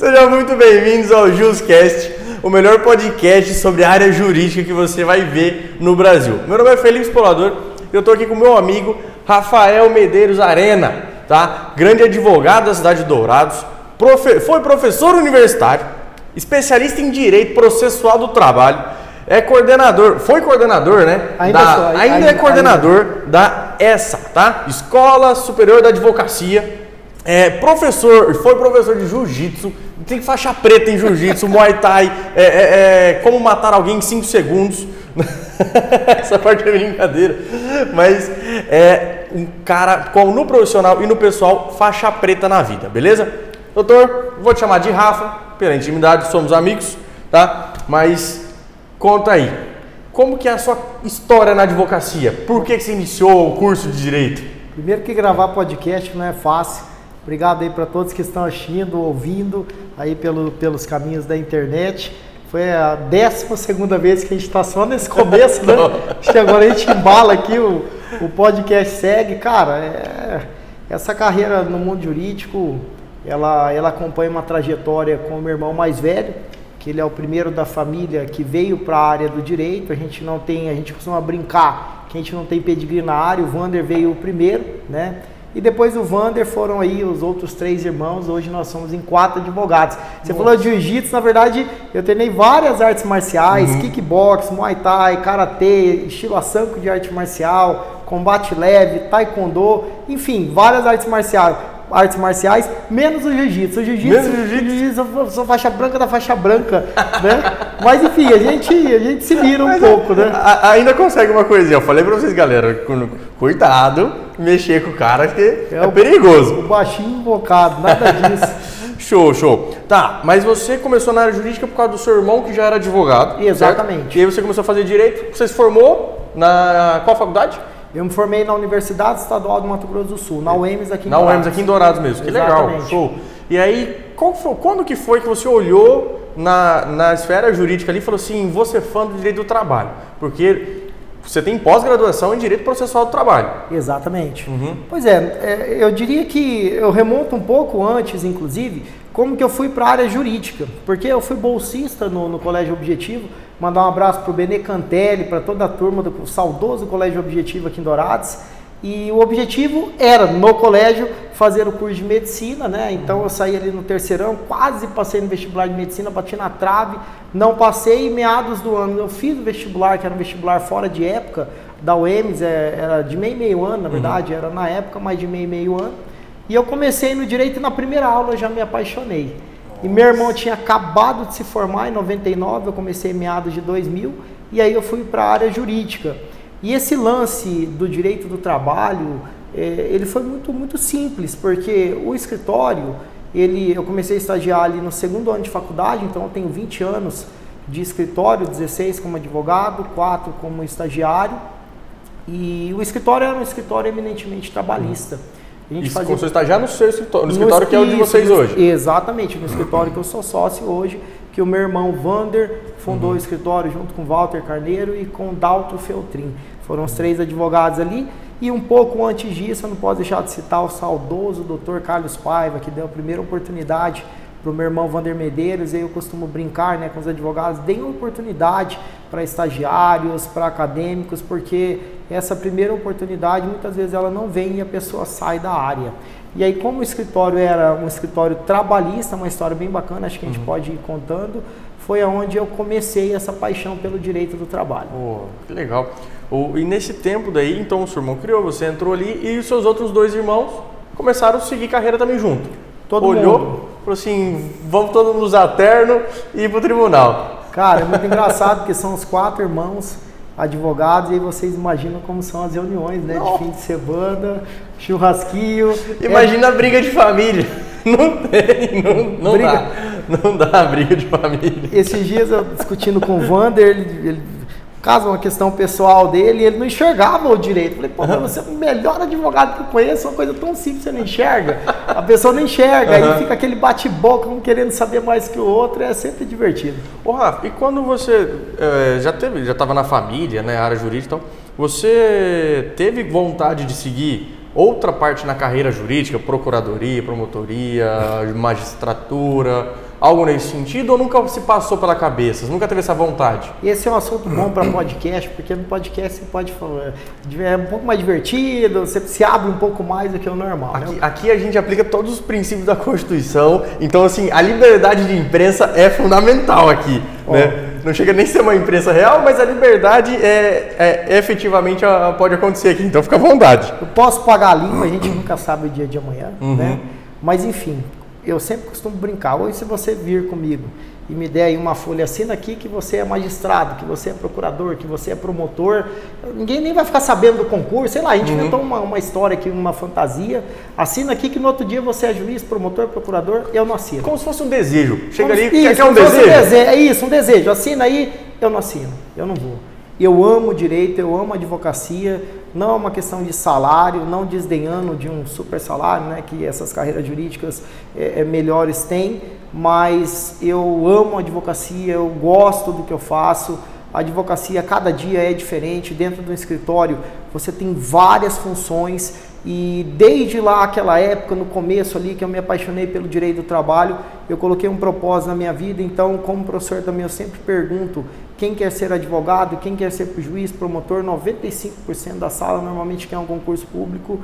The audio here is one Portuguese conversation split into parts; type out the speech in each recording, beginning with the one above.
Sejam muito bem-vindos ao JusCast, o melhor podcast sobre a área jurídica que você vai ver no Brasil. Meu nome é Felipe Spolador e eu estou aqui com o meu amigo Rafael Medeiros Arena, tá? Grande advogado da cidade de Dourados, foi professor universitário, especialista em direito processual do trabalho, foi coordenador, né? Ainda é coordenador da ESA, tá? Escola Superior da Advocacia. Foi professor de jiu-jitsu, tem faixa preta em jiu-jitsu, muay thai, como matar alguém em 5 segundos. Essa parte é brincadeira, mas é um cara no profissional e no pessoal faixa preta na vida, beleza? Doutor, vou te chamar de Rafa, pela intimidade, somos amigos, tá? Mas conta aí, como que é a sua história na advocacia? Por que você iniciou o curso de Direito? Primeiro que gravar podcast não é fácil. Obrigado aí para todos que estão assistindo, ouvindo aí pelos caminhos da internet. Foi a 12ª vez que a gente está só nesse começo, né? Acho que agora a gente embala aqui, o podcast segue. Cara, essa carreira no mundo jurídico, ela acompanha uma trajetória com o meu irmão mais velho, que ele é o primeiro da família que veio para a área do direito. A gente costuma brincar que a gente não tem pedigree na área. O Vander veio o primeiro, né? E depois do Vander foram aí os outros 3 irmãos. Hoje nós somos em 4 advogados. Você falou de jiu-jitsu, na verdade eu treinei várias artes marciais, kickbox, muay thai, karatê, estilo Asanko de arte marcial, combate leve, taekwondo, enfim, várias artes marciais, menos o jiu-jitsu. O jiu-jitsu eu sou faixa branca da faixa branca, né? Mas enfim, a gente se vira um pouco, né? Ainda consegue uma coisinha. Eu falei pra vocês, galera, cuidado mexer com o cara que é perigoso. O baixinho invocado, nada disso. Show. Tá, mas você começou na área jurídica por causa do seu irmão que já era advogado. Exatamente. Certo? E aí você começou a fazer direito. Você se formou na qual faculdade? Eu me formei na Universidade Estadual do Mato Grosso do Sul, na UEMS aqui em Dourados. Na UEMS aqui em Dourados mesmo, que legal, show. E aí, quando que foi que você olhou na esfera jurídica ali e falou assim, vou ser fã do direito do trabalho? Porque você tem pós-graduação em direito processual do trabalho. Exatamente. Pois eu diria que eu remonto um pouco antes, inclusive, como que eu fui para a área jurídica, porque eu fui bolsista no Colégio Objetivo. Mandar um abraço para o Benê Cantelli, para toda a turma do saudoso Colégio Objetivo aqui em Dourados. E o objetivo era, no colégio, fazer o curso de medicina, né? Então eu saí ali no terceirão, quase passei no vestibular de medicina, bati na trave, não passei. E meados do ano eu fiz o vestibular, que era um vestibular fora de época, da UEMS, era de meio ano, na verdade, era na época, mas de meio ano. E eu comecei no direito e na primeira aula eu já me apaixonei. E meu irmão tinha acabado de se formar em 99, eu comecei em meados de 2000, e aí eu fui para a área jurídica. E esse lance do direito do trabalho, ele foi muito simples, porque o escritório, eu comecei a estagiar ali no 2º ano de faculdade, então eu tenho 20 anos de escritório, 16 como advogado, 4 como estagiário, e o escritório era um escritório eminentemente trabalhista. Começou a estagiar no seu escritório, no escritório que é o de vocês hoje? Exatamente, no escritório que eu sou sócio hoje, que o meu irmão Vander fundou o escritório junto com Walter Carneiro e com Dalto Feltrin. Foram os 3 advogados ali. E um pouco antes disso, eu não posso deixar de citar o saudoso Dr. Carlos Paiva, que deu a primeira oportunidade para o meu irmão Vander Medeiros. E eu costumo brincar, né, com os advogados, deem oportunidade para estagiários, para acadêmicos, porque essa primeira oportunidade, muitas vezes ela não vem e a pessoa sai da área. E aí, como o escritório era um escritório trabalhista, uma história bem bacana, acho que a gente pode ir contando, foi onde eu comecei essa paixão pelo direito do trabalho. Que legal. E nesse tempo daí, então, o seu irmão criou, você entrou ali e os seus outros 2 irmãos começaram a seguir carreira também junto. Olhou, falou assim, vamos todos nos usar terno e ir pro tribunal. Cara, é muito engraçado, porque são os 4 irmãos advogados, e aí vocês imaginam como são as reuniões, né? De fim de semana, churrasquinho. Imagina a briga de família. Não dá briga de família. Esses dias eu discutindo com o Vander, caso uma questão pessoal dele, ele não enxergava o direito. Eu falei, você é o melhor advogado que eu conheço, uma coisa tão simples, você não enxerga. A pessoa não enxerga, aí fica aquele bate-boca, um querendo saber mais que o outro, é sempre divertido. Rafa, e quando você já estava na família, né, área jurídica, então, você teve vontade de seguir outra parte na carreira jurídica, procuradoria, promotoria, magistratura? algo nesse sentido ou nunca se passou pela cabeça? Você nunca teve essa vontade? Esse é um assunto bom para podcast, porque no podcast você pode falar, é um pouco mais divertido, você se abre um pouco mais do que o normal. Aqui a gente aplica todos os princípios da Constituição, então assim, a liberdade de imprensa é fundamental aqui, né? Não chega nem a ser uma imprensa real, mas a liberdade efetivamente pode acontecer aqui, então fica à vontade. Eu posso pagar a língua, a gente nunca sabe o dia de amanhã, né? Mas enfim, eu sempre costumo brincar. Hoje, se você vir comigo e me der aí uma folha, assina aqui que você é magistrado, que você é procurador, que você é promotor, ninguém nem vai ficar sabendo do concurso, sei lá, a gente inventou uma história aqui, uma fantasia, assina aqui que no outro dia você é juiz, promotor, procurador, eu não assino. Como se fosse um desejo. Chega ali, isso, quer um desejo? É isso, um desejo. Assina aí, eu não assino, eu não vou. Eu amo o direito, eu amo a advocacia, não é uma questão de salário, não desdenhando de um super salário, né, que essas carreiras jurídicas melhores têm, mas eu amo a advocacia, eu gosto do que eu faço. A advocacia cada dia é diferente, dentro do escritório você tem várias funções e desde lá aquela época, no começo ali que eu me apaixonei pelo direito do trabalho, eu coloquei um propósito na minha vida. Então, como professor também eu sempre pergunto, quem quer ser advogado, quem quer ser juiz, promotor, 95% da sala normalmente quer um concurso público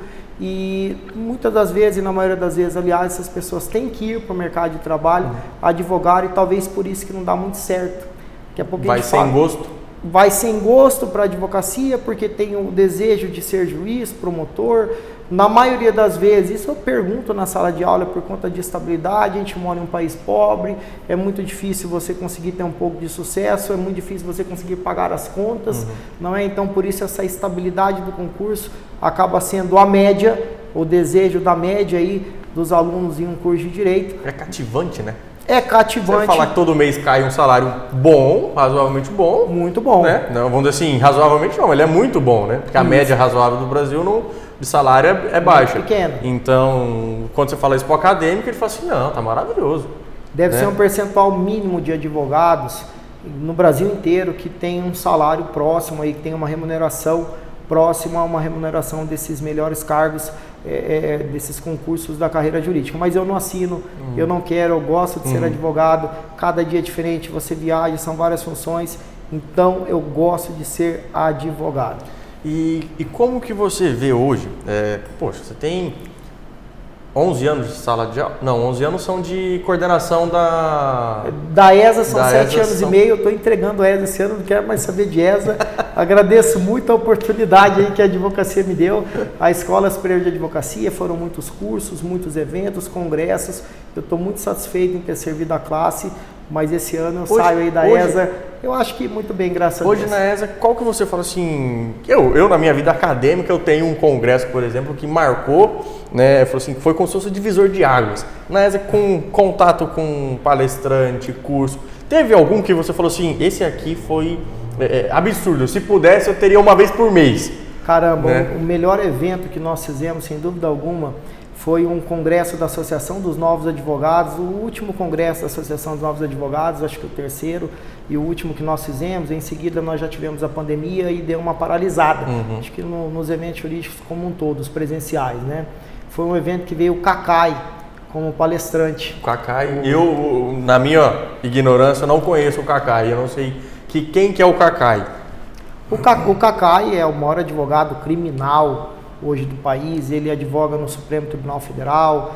e muitas das vezes, na maioria das vezes, aliás, essas pessoas têm que ir para o mercado de trabalho, advogar, e talvez por isso que não dá muito certo. Daqui a pouco vai sem gosto? Vai sem gosto para a advocacia, porque tem o desejo de ser juiz, promotor. Na maioria das vezes, isso eu pergunto na sala de aula, por conta de estabilidade, a gente mora em um país pobre, é muito difícil você conseguir ter um pouco de sucesso, é muito difícil você conseguir pagar as contas, não é? Então, por isso, essa estabilidade do concurso acaba sendo a média, o desejo da média aí dos alunos em um curso de Direito. É cativante, né? É cativante. Você falar que todo mês cai um salário bom, razoavelmente bom. Muito bom. Né? Não, vamos dizer assim, razoavelmente não, ele é muito bom, né? Porque a média razoável do Brasil de salário é baixa. Muito pequena. Então, quando você fala isso para o acadêmico, ele fala assim, não, tá maravilhoso. Deve ser um percentual mínimo de advogados no Brasil inteiro que tem um salário próximo aí, que tem uma remuneração próxima a uma remuneração desses melhores cargos, desses concursos da carreira jurídica. Mas eu não assino, eu não quero, eu gosto de ser advogado, cada dia é diferente, você viaja, são várias funções, então eu gosto de ser advogado. E como que você vê hoje, poxa, você tem 11 anos de sala de aula? Não, 11 anos são de coordenação da ESA, são 7 anos e meio, eu estou entregando a ESA esse ano, não quero mais saber de ESA. Agradeço muito a oportunidade aí que a advocacia me deu. A Escola Superior de Advocacia, foram muitos cursos, muitos eventos, congressos. Eu estou muito satisfeito em ter servido a classe, mas esse ano eu saio aí da ESA, eu acho que muito bem, graças a Deus. Hoje na ESA, qual que você fala assim, eu na minha vida acadêmica, eu tenho um congresso, por exemplo, que marcou, né, foi como se fosse um divisor de águas. Na ESA, com contato com palestrante, curso, teve algum que você falou assim, esse aqui foi absurdo, se pudesse eu teria uma vez por mês? Caramba, né? O melhor evento que nós fizemos, sem dúvida alguma, foi um congresso da Associação dos Novos Advogados, o último congresso da Associação dos Novos Advogados, acho que o terceiro e o último que nós fizemos. Em seguida nós já tivemos a pandemia e deu uma paralisada, acho que nos eventos jurídicos como um todo, os presenciais, né? Foi um evento que veio o Cacai como palestrante. O Cacai, eu na minha ignorância não conheço o Cacai, eu não sei quem que é o Cacai. O Cacai é o maior advogado criminal hoje do país, ele advoga no Supremo Tribunal Federal,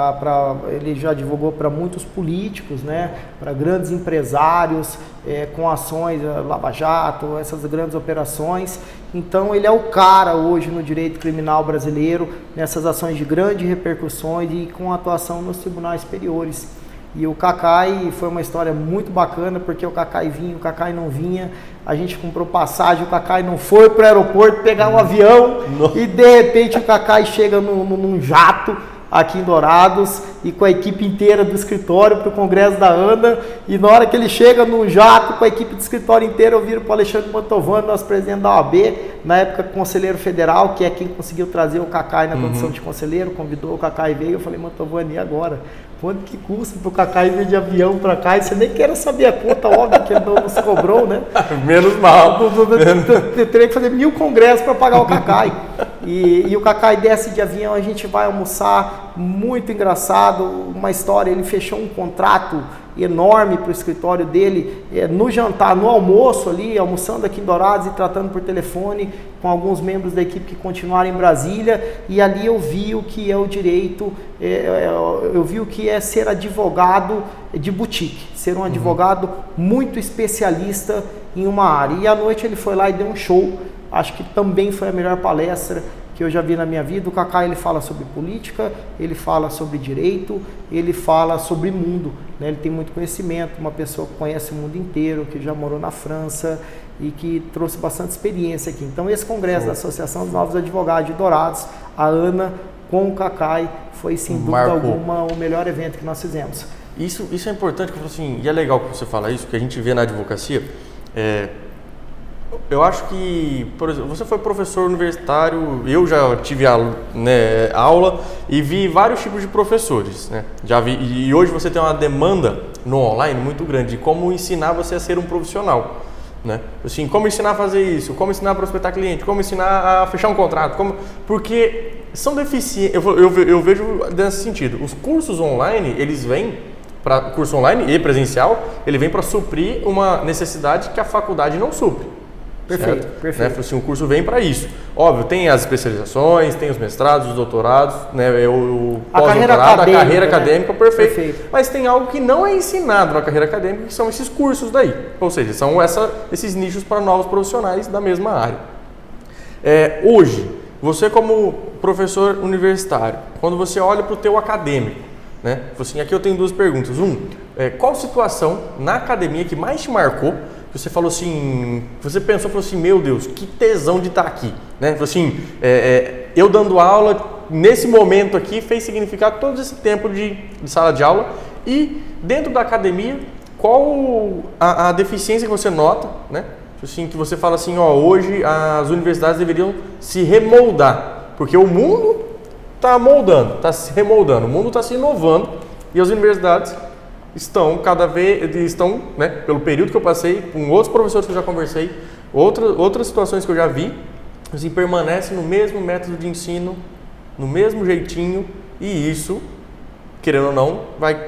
ele já advogou para muitos políticos, né, para grandes empresários, com ações, Lava Jato, essas grandes operações. Então ele é o cara hoje no direito criminal brasileiro, nessas ações de grande repercussões e com atuação nos tribunais superiores. E o Cacai foi uma história muito bacana, porque o Cacai vinha, o Cacai não vinha, a gente comprou passagem, o Cacai não foi para o aeroporto pegar um avião e de repente o Cacai chega num jato aqui em Dourados e com a equipe inteira do escritório para o congresso da ANA, e na hora que ele chega num jato com a equipe do escritório inteira, eu viro para o Alexandre Mantovani, nosso presidente da OAB, na época conselheiro federal, que é quem conseguiu trazer o Cacai na condição de conselheiro, convidou o Cacai e veio. Eu falei, Mantovani, e agora? Quanto que custa para o Cacai vir de avião para cá? E você nem quer saber a conta, óbvio que ele não nos cobrou, né? Menos mal. Eu teria que fazer 1000 congressos para pagar o Cacai. E o Kaká desce de avião, a gente vai almoçar, muito engraçado, uma história, ele fechou um contrato enorme para o escritório dele, no jantar, no almoço ali, almoçando aqui em Dourados e tratando por telefone com alguns membros da equipe que continuaram em Brasília, e ali eu vi o que é o direito, eu vi o que é ser advogado de boutique, ser um advogado muito especialista em uma área. E à noite ele foi lá e deu um show, acho que também foi a melhor palestra que eu já vi na minha vida. O Kaká, ele fala sobre política, ele fala sobre direito, ele fala sobre mundo, né? Ele tem muito conhecimento, uma pessoa que conhece o mundo inteiro, que já morou na França e que trouxe bastante experiência aqui. Então esse congresso da Associação dos Novos Advogados de Dourados, a Ana com o Kaká, foi sem dúvida alguma o melhor evento que nós fizemos. Isso é importante, assim, e é legal que você fala isso, que a gente vê na advocacia. Eu acho que, por exemplo, você foi professor universitário, eu já tive aula e vi vários tipos de professores, né? Já vi, e hoje você tem uma demanda no online muito grande de como ensinar você a ser um profissional, né? Assim, como ensinar a fazer isso, como ensinar a prospectar cliente, como ensinar a fechar um contrato, porque são deficientes, eu vejo nesse sentido. Os cursos online, eles vêm para curso online e presencial, ele vem para suprir uma necessidade que a faculdade não supre. Perfeito, certo? perfeito. Né? Assim, o curso vem para isso. Óbvio, tem as especializações, tem os mestrados, os doutorados, né? O pós-doutorado, a carreira acadêmica, perfeito. Mas tem algo que não é ensinado na carreira acadêmica, que são esses cursos daí. Ou seja, são esses nichos para novos profissionais da mesma área. Hoje, você como professor universitário, quando você olha para o teu acadêmico, né? Assim, aqui eu tenho duas perguntas. Qual situação na academia que mais te marcou? Você falou assim, você pensou, falou assim, meu Deus, que tesão de estar aqui, né? Falou assim, eu dando aula, nesse momento aqui, fez significar todo esse tempo de sala de aula. E dentro da academia, qual a deficiência que você nota, né? Assim, que você fala assim, hoje as universidades deveriam se remoldar, porque o mundo está moldando, está se remoldando, o mundo está se inovando e as universidades estão né, pelo período que eu passei, com outros professores que eu já conversei, outras situações que eu já vi, assim, permanece no mesmo método de ensino, no mesmo jeitinho, e isso, querendo ou não, vai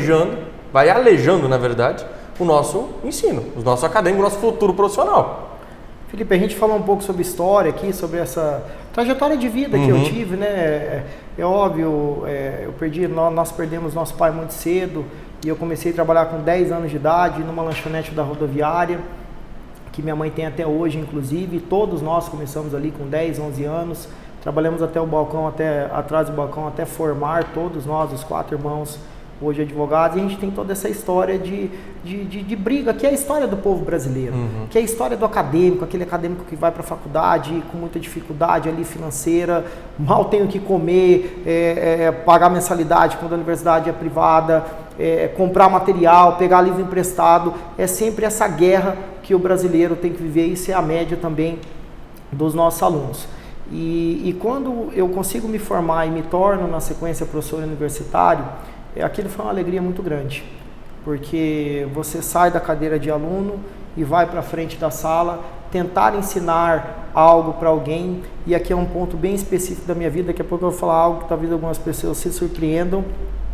alejando, na verdade, o nosso ensino, o nosso acadêmico, o nosso futuro profissional. Felipe, a gente falou um pouco sobre história aqui, sobre essa trajetória de vida que eu tive, né? É óbvio, nós perdemos nosso pai muito cedo, e eu comecei a trabalhar com 10 anos de idade numa lanchonete da rodoviária, que minha mãe tem até hoje, inclusive. Todos nós começamos ali com 10, 11 anos, trabalhamos até o balcão, atrás do balcão, até formar, todos nós, os 4 irmãos, hoje advogados, e a gente tem toda essa história de briga, que é a história do povo brasileiro, que é a história do acadêmico, aquele acadêmico que vai para a faculdade com muita dificuldade ali financeira, mal tem o que comer, pagar mensalidade quando a universidade é privada, comprar material, pegar livro emprestado, é sempre essa guerra que o brasileiro tem que viver, isso é a média também dos nossos alunos. E quando eu consigo me formar e me torno na sequência professor universitário, aquilo foi uma alegria muito grande, porque você sai da cadeira de aluno e vai para frente da sala tentar ensinar algo para alguém, e aqui é um ponto bem específico da minha vida, daqui a pouco eu vou falar algo que talvez algumas pessoas se surpreendam.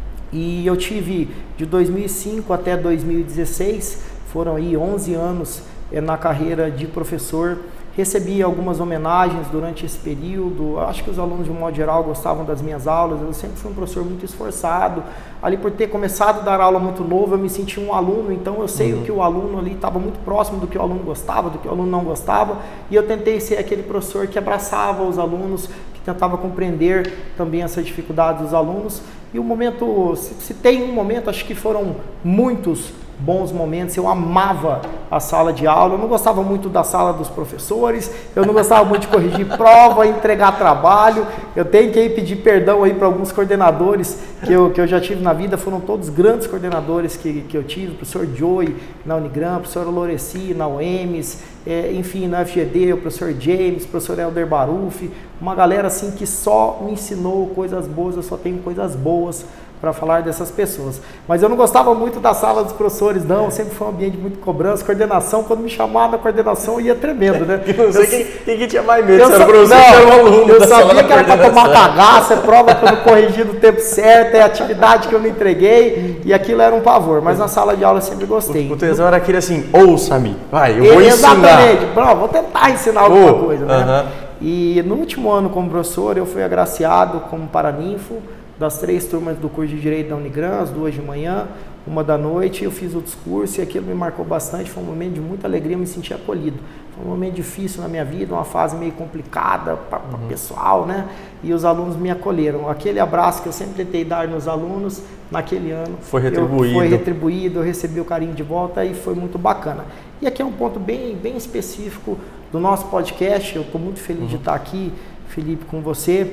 E eu tive de 2005 até 2016, foram aí 11 anos na carreira de professor. Recebi algumas homenagens durante esse período, acho que os alunos de um modo geral gostavam das minhas aulas, eu sempre fui um professor muito esforçado, ali por ter começado a dar aula muito novo, eu me senti um aluno, então eu sei o que o aluno ali estava muito próximo do que o aluno gostava, do que o aluno não gostava, e eu tentei ser aquele professor que abraçava os alunos, que tentava compreender também essa dificuldade dos alunos. E o momento, se tem um momento, acho que foram muitos bons momentos. Eu amava a sala de aula, eu não gostava muito da sala dos professores, eu não gostava muito de corrigir prova, entregar trabalho. Eu tenho que pedir perdão aí para alguns coordenadores que eu já tive na vida, foram todos grandes coordenadores que eu tive, o professor Joey na Unigran, o professor Loreci na UEMS, enfim, na FGD, o professor James, o professor Helder Baruf, uma galera assim que só me ensinou coisas boas, eu só tenho coisas boas para falar dessas pessoas. Mas eu não gostava muito da sala dos professores, não. Sempre foi um ambiente muito de cobrança, coordenação. Quando me chamavam na coordenação, eu ia tremendo, né? Eu não sei quem tinha mais medo, se era o professor ou era o aluno. Eu sabia que era para tomar cagaço, é prova que eu não corrigi no tempo certo, é atividade que eu não entreguei, e aquilo era um pavor. Mas na sala de aula eu sempre gostei. O tesão era aquele assim, ouça-me, vai, eu vou ensinar. Exatamente, vou tentar ensinar alguma coisa, né? E no último ano como professor, eu fui agraciado como paraninfo das 3 turmas do curso de Direito da Unigran, as 2 de manhã, 1 da noite, eu fiz o discurso e aquilo me marcou bastante, foi um momento de muita alegria, eu me senti acolhido. Foi um momento difícil na minha vida, uma fase meio complicada para pessoal, né? E os alunos me acolheram. Aquele abraço que eu sempre tentei dar nos alunos, naquele ano, foi retribuído. Eu recebi o carinho de volta e foi muito bacana. E aqui é um ponto bem específico do nosso podcast, eu estou muito feliz de estar aqui, Felipe, com você,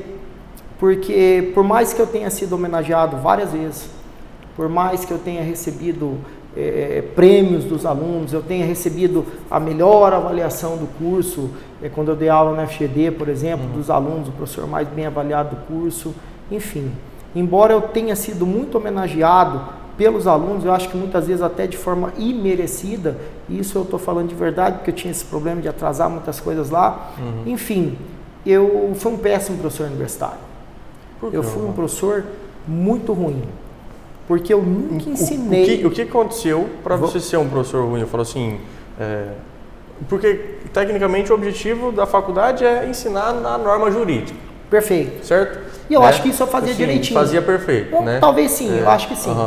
porque por mais que eu tenha sido homenageado várias vezes, por mais que eu tenha recebido prêmios dos alunos, eu tenha recebido a melhor avaliação do curso, quando eu dei aula na FGD, por exemplo, dos alunos, o professor mais bem avaliado do curso, enfim. Embora eu tenha sido muito homenageado pelos alunos, eu acho que muitas vezes até de forma imerecida, e isso eu estou falando de verdade, porque eu tinha esse problema de atrasar muitas coisas lá, enfim, eu fui um péssimo professor universitário. Eu fui um professor muito ruim. Porque eu nunca ensinei... O que aconteceu para você ser um professor ruim? Eu falo assim... porque, tecnicamente, o objetivo da faculdade é ensinar na norma jurídica. Perfeito. Certo? E eu acho que isso eu fazia assim, direitinho. Fazia perfeito, Bom, né? Talvez sim, eu acho que sim.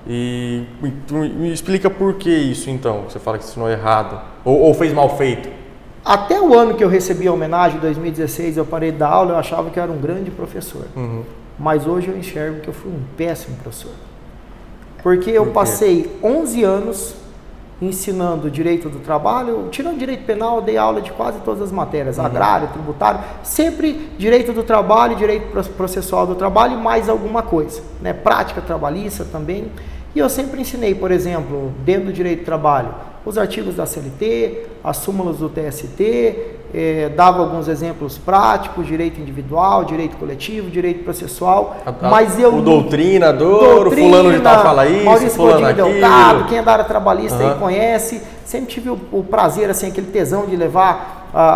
E me explica por que isso, então. Você fala que ensinou errado. Ou fez mal feito. Até o ano que eu recebi a homenagem, em 2016, eu parei de dar aula, eu achava que eu era um grande professor. Mas hoje eu enxergo que eu fui um péssimo professor. Porque eu passei 11 anos ensinando direito do trabalho, tirando direito penal, eu dei aula de quase todas as matérias, agrário, tributário, sempre direito do trabalho, direito processual do trabalho e mais alguma coisa, né? Prática trabalhista também. E eu sempre ensinei, por exemplo, dentro do direito do trabalho, os artigos da CLT, as súmulas do TST, dava alguns exemplos práticos, direito individual, direito coletivo, direito processual, mas eu... O doutrinador, o fulano de tal fala isso, Maurício fulano aquilo. Delgado, quem é da área trabalhista aí conhece, sempre tive o prazer, assim, aquele tesão de levar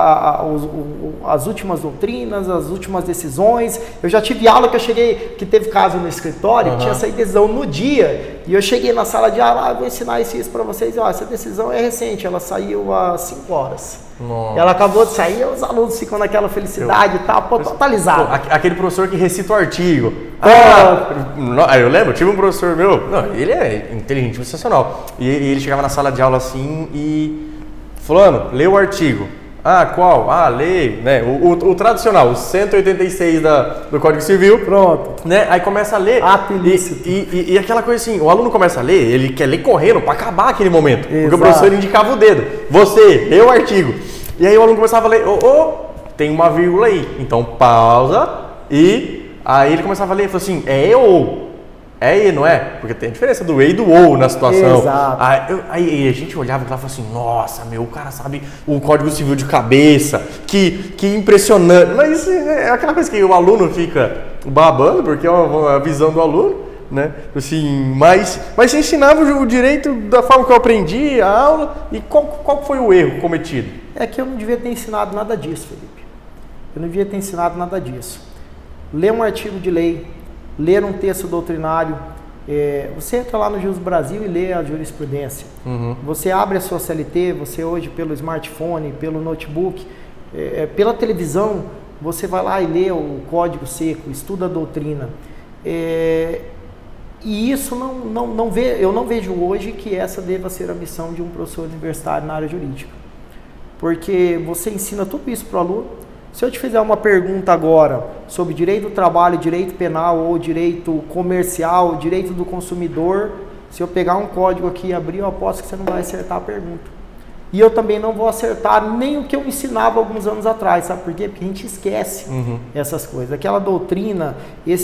as últimas doutrinas, as últimas decisões. Eu já tive aula que teve caso no escritório, tinha essa decisão no dia, e eu cheguei na sala de aula, eu vou ensinar isso para vocês, essa decisão é recente, ela saiu há 5 horas. Nossa. Ela acabou de sair, os alunos ficam naquela felicidade e tal, totalizado. Aquele professor que recita o artigo. Eu lembro, tive um professor meu, ele é inteligente, sensacional. E ele chegava na sala de aula assim e... Fulano, lê o artigo. Qual? Lê, né? O tradicional, o 186 do Código Civil. Pronto. Né? Aí começa a ler. Ato ilícito. E aquela coisa assim, o aluno começa a ler, ele quer ler correndo para acabar aquele momento. Exato. Porque o professor indicava o dedo. Você, lê o artigo. E aí o aluno começava a ler, tem uma vírgula aí. Então pausa e aí ele começava a ler e falou assim, é ou? É e, não é? Porque tem a diferença do e e do ou na situação. Exato. Aí a gente olhava e falava assim, nossa, o cara sabe o Código Civil de cabeça, que impressionante. Mas é aquela coisa que o aluno fica babando, porque é a visão do aluno, né? Assim, mas você ensinava o direito da forma que eu aprendi, a aula, e qual foi o erro cometido? É que eu não devia ter ensinado nada disso, Felipe. Eu não devia ter ensinado nada disso. Ler um artigo de lei, ler um texto doutrinário, você entra lá no Jus Brasil e lê a jurisprudência. Você abre a sua CLT, você hoje pelo smartphone, pelo notebook, pela televisão, você vai lá e lê o código seco, estuda a doutrina. E isso eu não vejo hoje que essa deva ser a missão de um professor universitário na área jurídica. Porque você ensina tudo isso para o aluno. Se eu te fizer uma pergunta agora sobre direito do trabalho, direito penal ou direito comercial, direito do consumidor, se eu pegar um código aqui e abrir, eu aposto que você não vai acertar a pergunta. E eu também não vou acertar nem o que eu ensinava alguns anos atrás, sabe por quê? Porque a gente esquece essas coisas. Aquela doutrina,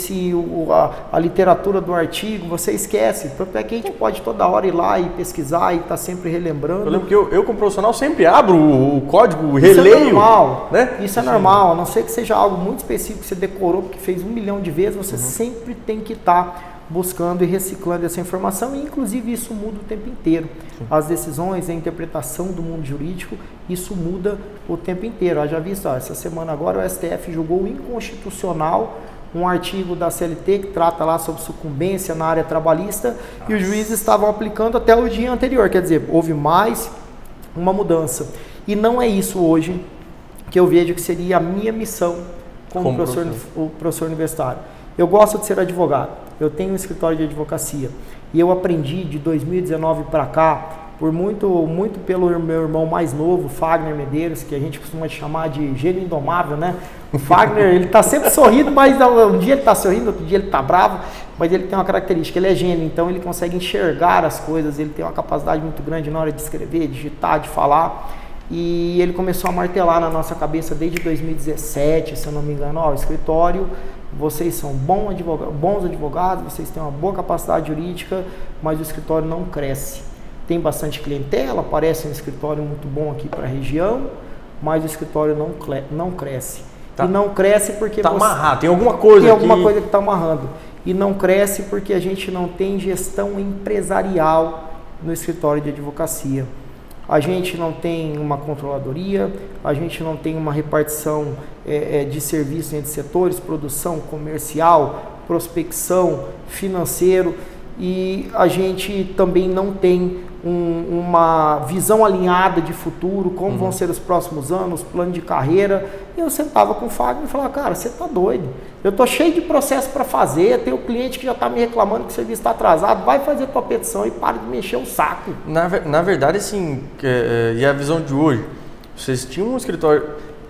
a literatura do artigo, você esquece. Tanto é que a gente pode toda hora ir lá e pesquisar e estar sempre relembrando. Eu lembro que eu como profissional sempre abro o código, releio. Isso é normal, né? Isso é normal, a não ser que seja algo muito específico que você decorou, porque fez 1 milhão de vezes, você sempre tem que estar buscando e reciclando essa informação, e inclusive isso muda o tempo inteiro. As decisões, a interpretação do mundo jurídico, isso muda o tempo inteiro. Já visto, essa semana agora o STF julgou inconstitucional um artigo da CLT que trata lá sobre sucumbência na área trabalhista, e os juízes estavam aplicando até o dia anterior, quer dizer, houve mais uma mudança. E não é isso hoje que eu vejo que seria a minha missão como professor universitário. Eu gosto de ser advogado, eu tenho um escritório de advocacia, e eu aprendi de 2019 para cá, por muito pelo meu irmão mais novo, Fagner Medeiros, que a gente costuma chamar de gênio indomável, né? O Fagner, ele tá sempre sorrindo, mas um dia ele tá sorrindo, outro dia ele tá bravo, mas ele tem uma característica, ele é gênio, então ele consegue enxergar as coisas, ele tem uma capacidade muito grande na hora de escrever, digitar, de falar, e ele começou a martelar na nossa cabeça desde 2017, se eu não me engano, o escritório, vocês são bons advogados, vocês têm uma boa capacidade jurídica, mas o escritório não cresce. Tem bastante clientela, parece um escritório muito bom aqui para a região, mas o escritório não cresce. Tá. E não cresce porque... Está amarrado, tem alguma coisa Tem alguma coisa que está amarrando. E não cresce porque a gente não tem gestão empresarial no escritório de advocacia. A gente não tem uma controladoria, a gente não tem uma repartição de serviços entre setores, produção, comercial, prospecção, financeiro, e a gente também não tem uma visão alinhada de futuro, como vão ser os próximos anos, plano de carreira. E eu sentava com o Fagner e falava, cara, você tá doido, eu tô cheio de processo para fazer, tem o cliente que já tá me reclamando que o serviço está atrasado, vai fazer tua petição e para de mexer o saco. Na verdade, assim, e a visão de hoje, vocês tinham um escritório,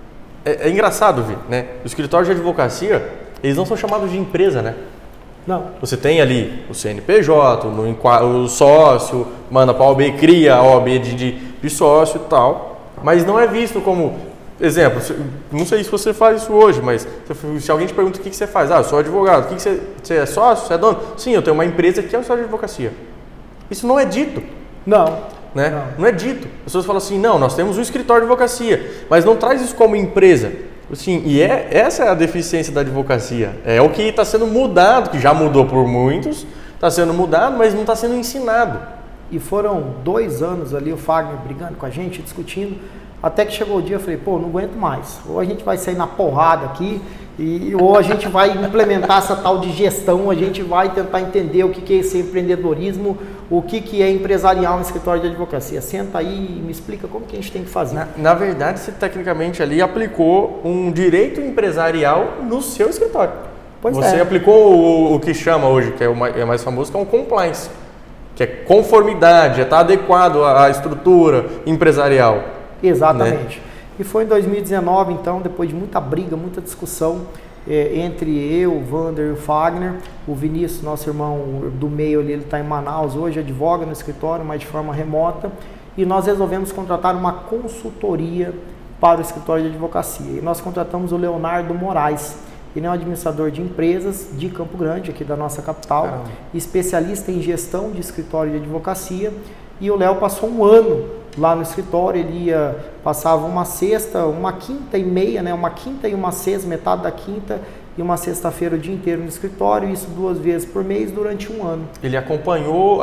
é engraçado ver, né, o escritório de advocacia, eles não são chamados de empresa, né? Não. Você tem ali o CNPJ, o sócio, manda para a OAB, cria a OAB de sócio e tal, mas não é visto como, exemplo, não sei se você faz isso hoje, mas se alguém te pergunta o que você faz, eu sou advogado, você é sócio, você é dono? Sim, eu tenho uma empresa que é o sócio de advocacia. Isso não é dito. Não. Né? Não é dito. As pessoas falam assim, não, nós temos um escritório de advocacia, mas não traz isso como empresa. Sim, e essa é a deficiência da advocacia. É o que está sendo mudado, que já mudou por muitos, está sendo mudado, mas não está sendo ensinado. E foram 2 anos ali, o Fagner brigando com a gente, discutindo, até que chegou o dia, eu falei, pô, não aguento mais. Ou a gente vai sair na porrada aqui, ou a gente vai implementar essa tal de gestão, a gente vai tentar entender o que é esse empreendedorismo, o que é empresarial no escritório de advocacia. Senta aí e me explica como que a gente tem que fazer. Na verdade, você tecnicamente ali aplicou um direito empresarial no seu escritório. Você aplicou o que chama hoje, que é mais famoso, que é um compliance, que é conformidade, está adequado à estrutura empresarial. Exatamente. Né? E foi em 2019, então, depois de muita briga, muita discussão entre eu, o Vander e o Fagner, o Vinícius, nosso irmão do meio ali, ele está em Manaus hoje, advoga no escritório, mas de forma remota, e nós resolvemos contratar uma consultoria para o escritório de advocacia. E nós contratamos o Leonardo Moraes. Ele é um administrador de empresas de Campo Grande, aqui da nossa capital, especialista em gestão de escritório de advocacia, e o Léo passou 1 ano lá no escritório, ele passava uma sexta, uma quinta e meia, né? Uma quinta e uma sexta, metade da quinta e uma sexta-feira o dia inteiro no escritório, isso 2 vezes por mês durante 1 ano. Ele acompanhou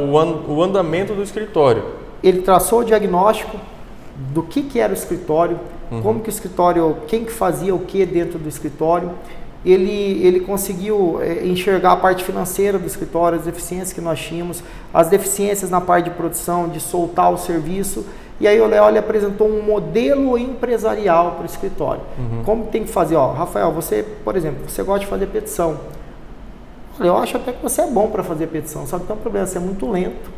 o andamento do escritório. Ele traçou o diagnóstico do que era o escritório, como que o escritório, quem que fazia o que dentro do escritório. Ele conseguiu enxergar a parte financeira do escritório, as deficiências que nós tínhamos, as deficiências na parte de produção, de soltar o serviço. E aí o Léo apresentou um modelo empresarial para o escritório. Como tem que fazer? Rafael, você, por exemplo, você gosta de fazer petição. Olha, eu acho até que você é bom para fazer petição, só que tem um problema, você é muito lento.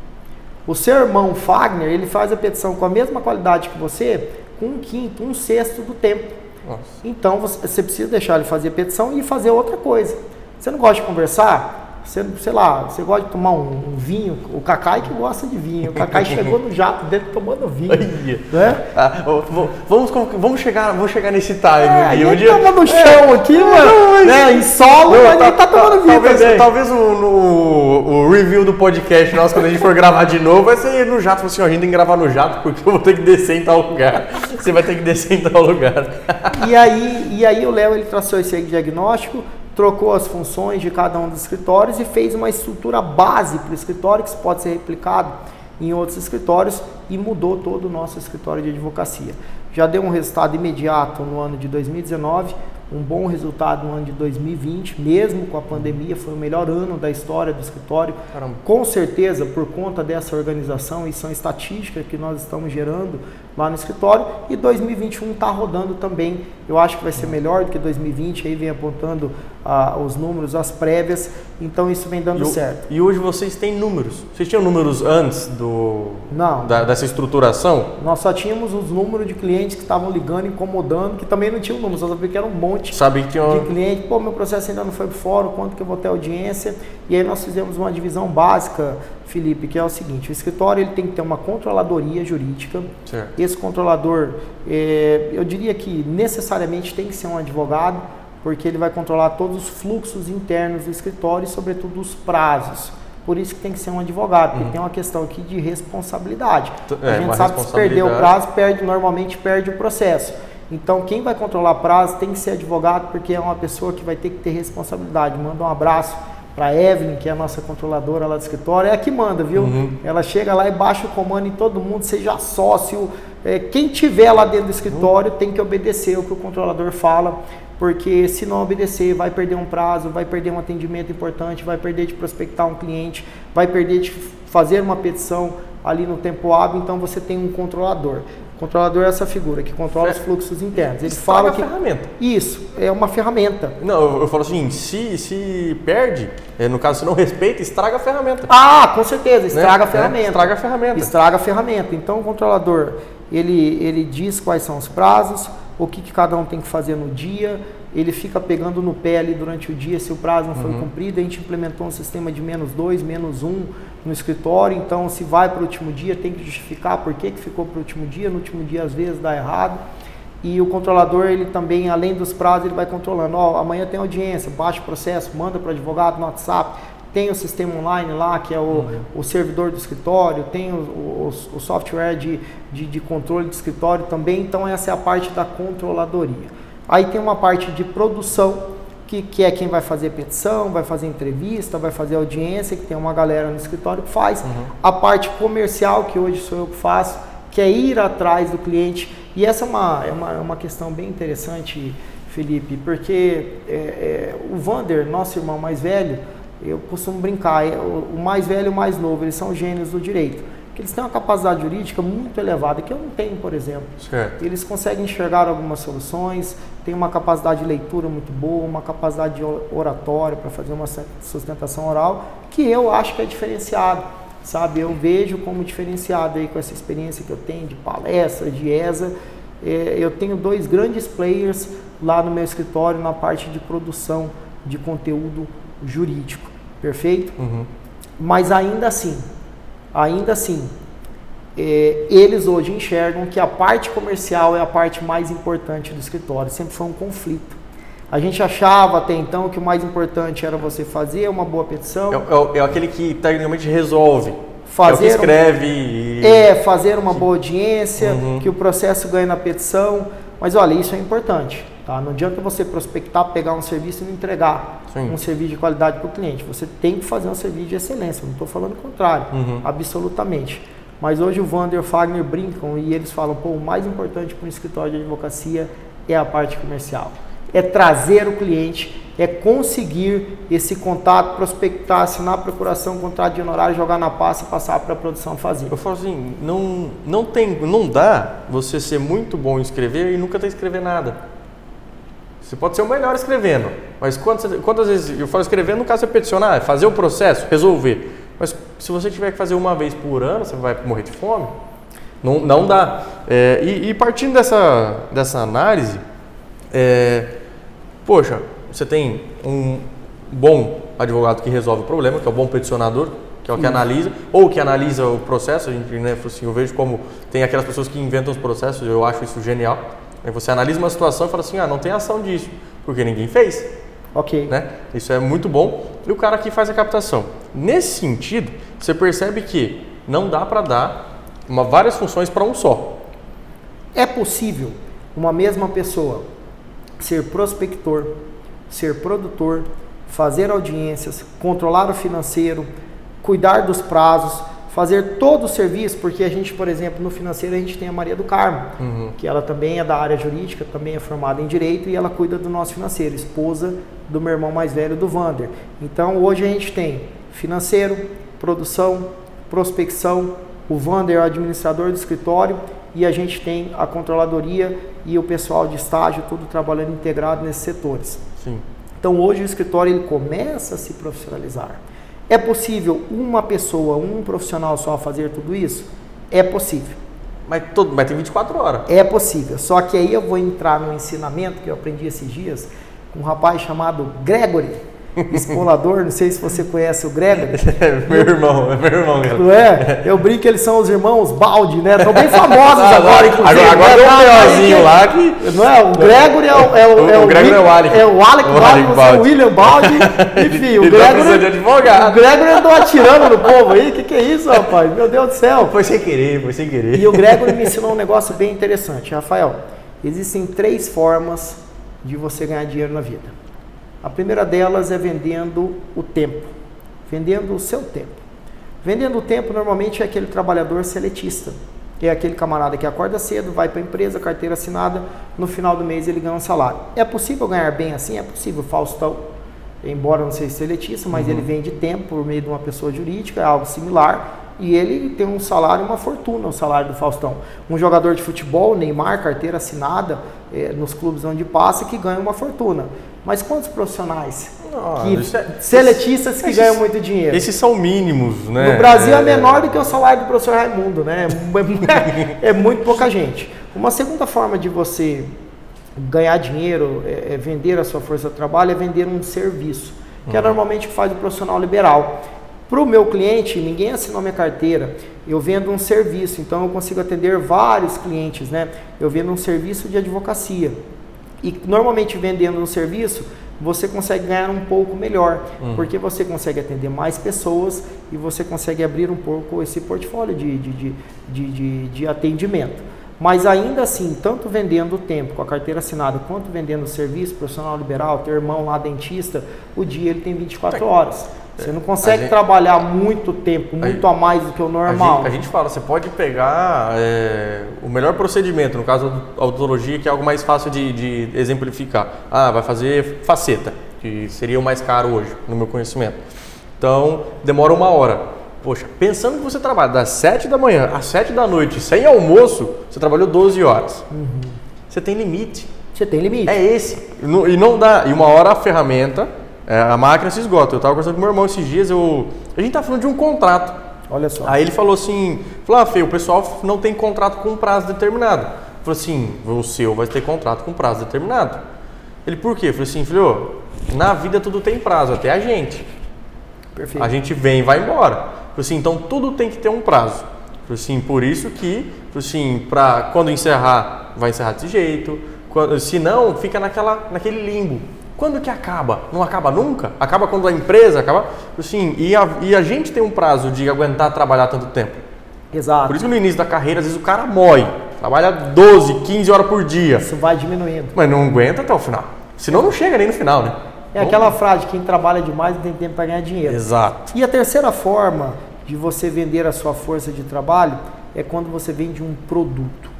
O seu irmão Fagner, ele faz a petição com a mesma qualidade que você, com 1/5, 1/6 do tempo. Nossa. Então você precisa deixar ele fazer petição e fazer outra coisa. Você não gosta de conversar? Você, sei lá, você gosta de tomar um vinho? O Cacai que gosta de vinho. O Cacai chegou no jato dentro tomando vinho. Né? Vamos chegar nesse time. A gente tava no chão aqui, mano, né, em solo, mas a gente tá tomando vinho. Talvez o review do podcast nosso, quando a gente for gravar de novo, vai ser no jato. Assim, a gente tem que gravar no jato porque eu vou ter que descer em tal lugar. Você vai ter que descer em tal lugar. E aí o Léo, ele traçou esse diagnóstico. trocou as funções de cada um dos escritórios e fez uma estrutura base para o escritório que pode ser replicado em outros escritórios e mudou todo o nosso escritório de advocacia. Já deu um resultado imediato no ano de 2019, um bom resultado no ano de 2020, mesmo com a pandemia, foi o melhor ano da história do escritório. Caramba. Com certeza, por conta dessa organização, e são estatísticas que nós estamos gerando lá no escritório, e 2021 está rodando também. Eu acho que vai ser melhor do que 2020, aí vem apontando os números, as prévias, então isso vem dando certo. E hoje vocês têm números? Vocês tinham números antes dessa estruturação? Nós só tínhamos os números de clientes que estavam ligando, incomodando, que também não tinham números, só sabia que era um monte de cliente. Pô, meu processo ainda não foi pro fórum, quanto que eu vou ter audiência? E aí nós fizemos uma divisão básica, Felipe, que é o seguinte: o escritório ele tem que ter uma controladoria jurídica. Certo. Esse controlador, eu diria que necessariamente tem que ser um advogado, porque ele vai controlar todos os fluxos internos do escritório e, sobretudo, os prazos. Por isso que tem que ser um advogado, porque tem uma questão aqui de responsabilidade. A gente sabe que se perder o prazo, normalmente perde o processo. Então, quem vai controlar prazo tem que ser advogado, porque é uma pessoa que vai ter que ter responsabilidade. Manda um abraço para a Evelyn, que é a nossa controladora lá do escritório, é a que manda, viu? Ela chega lá e baixa o comando em todo mundo, seja sócio. Quem tiver lá dentro do escritório tem que obedecer o que o controlador fala, porque se não obedecer, vai perder um prazo, vai perder um atendimento importante, vai perder de prospectar um cliente, vai perder de fazer uma petição ali no tempo hábil. Então você tem um controlador. O controlador é essa figura que controla os fluxos internos. Ele fala que ferramenta. Isso, é uma ferramenta. Não, eu falo assim, se perde, no caso, se não respeita, estraga a ferramenta. Ah, com certeza, estraga a ferramenta. Estraga a ferramenta. Estraga a ferramenta. Então o controlador, ele diz quais são os prazos, o que cada um tem que fazer no dia, ele fica pegando no pé ali durante o dia se o prazo não foi cumprido. A gente implementou um sistema de -2, -1 no escritório, então se vai para o último dia tem que justificar por que ficou para o último dia, no último dia às vezes dá errado. E o controlador, ele também, além dos prazos, ele vai controlando, amanhã tem audiência, baixa o processo, manda para o advogado no WhatsApp, tem o sistema online lá, que é o servidor do escritório, tem o software de controle do escritório também. Então essa é a parte da controladoria. Aí tem uma parte de produção, que é quem vai fazer petição, vai fazer entrevista, vai fazer audiência, que tem uma galera no escritório que faz. A parte comercial, que hoje sou eu que faço, que é ir atrás do cliente. E essa é uma questão bem interessante, Felipe, porque o Vander, nosso irmão mais velho, eu costumo brincar, o mais velho e o mais novo, eles são gênios do direito. Porque eles têm uma capacidade jurídica muito elevada, que eu não tenho, por exemplo. Certo. Eles conseguem enxergar algumas soluções, têm uma capacidade de leitura muito boa, uma capacidade de oratória para fazer uma sustentação oral, que eu acho que é diferenciado, sabe? Eu vejo como diferenciado aí com essa experiência que eu tenho de palestra, de ESA. Eu tenho 2 grandes players lá no meu escritório na parte de produção de conteúdo jurídico, perfeito? Mas ainda assim, eles hoje enxergam que a parte comercial é a parte mais importante do escritório. Sempre foi um conflito. A gente achava até então que o mais importante era você fazer uma boa petição. É aquele que tecnicamente resolve. Fazer é o que escreve. Fazer uma boa audiência, que o processo ganhe na petição. Mas olha, isso é importante. Tá? Não adianta você prospectar, pegar um serviço e não entregar um serviço de qualidade para o cliente. Você tem que fazer um serviço de excelência. Não estou falando o contrário, absolutamente. Mas hoje o Vander e o Fagner brincam e eles falam, o mais importante para um escritório de advocacia é a parte comercial. É trazer o cliente, é conseguir esse contato, prospectar, assinar a procuração, contrato de honorário, jogar na pasta e passar para a produção fazer. Eu falo assim, não dá você ser muito bom em escrever e nunca ter escrever nada. Você pode ser o melhor escrevendo, mas quantas vezes eu falo escrevendo, no caso é peticionar, fazer o processo, resolver. Mas se você tiver que fazer uma vez por ano, você vai morrer de fome? Não dá. E partindo dessa análise, poxa, você tem um bom advogado que resolve o problema, que é o bom peticionador, que é o que analisa, ou que analisa o processo. A gente, assim, eu vejo como tem aquelas pessoas que inventam os processos, eu acho isso genial. Aí você analisa uma situação e fala assim, não tem ação disso, porque ninguém fez. Ok. Né? Isso é muito bom. E o cara que faz a captação. Nesse sentido, você percebe que não dá para dar várias funções para um só. É possível uma mesma pessoa ser prospector, ser produtor, fazer audiências, controlar o financeiro, cuidar dos prazos, fazer todo o serviço, porque a gente, por exemplo, no financeiro a gente tem a Maria do Carmo, que ela também é da área jurídica, também é formada em Direito e ela cuida do nosso financeiro, esposa do meu irmão mais velho, do Vander. Então hoje a gente tem financeiro, produção, prospecção, o Vander é o administrador do escritório e a gente tem a controladoria e o pessoal de estágio, tudo trabalhando integrado nesses setores. Sim. Então hoje o escritório ele começa a se profissionalizar. É possível uma pessoa, um profissional só fazer tudo isso? É possível. Mas tem 24 horas. É possível. Só que aí eu vou entrar no ensinamento que eu aprendi esses dias com um rapaz chamado Gregory, espolador. Não sei se você conhece o Gregory. É meu irmão. Cara. Não é? Eu brinco que eles são os irmãos Baldi, né? Estão bem famosos agora, inclusive. Agora tem um melhorzinho lá que... Não é? O Gregory o Gregory é o Alec. É o Alec Baldi, o William Baldi. Enfim, o Gregory... de advogado. O Gregory andou atirando no povo aí. O que é isso, rapaz? Meu Deus do céu. Foi sem querer. E o Gregory me ensinou um negócio bem interessante. Rafael, existem 3 formas de você ganhar dinheiro na vida. A primeira delas é vendendo o tempo, vendendo o seu tempo. Vendendo o tempo normalmente é aquele trabalhador seletista, é aquele camarada que acorda cedo, vai para a empresa, carteira assinada, no final do mês ele ganha um salário. É possível ganhar bem assim? É possível. Faustão, embora não seja seletista, mas ele vende tempo por meio de uma pessoa jurídica, é algo similar, e ele tem um salário, uma fortuna, o salário do Faustão. Um jogador de futebol, Neymar, carteira assinada, nos clubes onde passa, que ganha uma fortuna. Mas quantos profissionais seletistas que ganham muito dinheiro? Esses são mínimos, né? No Brasil é menor do que o salário do professor Raimundo, né? É muito pouca gente. Uma segunda forma de você ganhar dinheiro, vender a sua força de trabalho, é vender um serviço, que é normalmente o que faz o profissional liberal. Para o meu cliente, ninguém assinou minha carteira, eu vendo um serviço, então eu consigo atender vários clientes, né? Eu vendo um serviço de advocacia. E normalmente vendendo um serviço, você consegue ganhar um pouco melhor, porque você consegue atender mais pessoas e você consegue abrir um pouco esse portfólio de atendimento. Mas ainda assim, tanto vendendo o tempo com a carteira assinada, quanto vendendo o serviço, profissional liberal, teu irmão lá dentista, o dia ele tem 24 horas. Você não consegue trabalhar muito tempo, muito a mais do que o normal. A gente fala, você pode pegar o melhor procedimento, no caso da odontologia, que é algo mais fácil de exemplificar. Vai fazer faceta, que seria o mais caro hoje, no meu conhecimento. Então, demora 1 hora. Poxa, pensando que você trabalha das 7 da manhã às 7 da noite, sem almoço, você trabalhou 12 horas. Você tem limite. Você tem limite. É esse. E não dá. E 1 hora a ferramenta... a máquina se esgota. Eu estava conversando com meu irmão esses dias, a gente tá falando de um contrato. Olha só. Aí ele falou assim, Fê, o pessoal não tem contrato com prazo determinado. Eu falei assim, o seu vai ter contrato com prazo determinado. Ele, por quê? Eu falei assim, filho, na vida tudo tem prazo, até a gente. Perfeito. A gente vem e vai embora. Eu falei assim, então tudo tem que ter um prazo. Eu falei assim, por isso que, assim, para quando encerrar, vai encerrar desse jeito. Se não, fica naquele limbo. Quando que acaba? Não acaba nunca? Acaba quando a empresa acaba? Assim, e a gente tem um prazo de aguentar trabalhar tanto tempo. Exato. Por isso que no início da carreira, às vezes o cara morre. Trabalha 12, 15 horas por dia. Isso vai diminuindo. Mas não aguenta até o final. Senão não chega nem no final, né? É aquela frase, quem trabalha demais não tem tempo para ganhar dinheiro. Exato. E a terceira forma de você vender a sua força de trabalho é quando você vende um produto.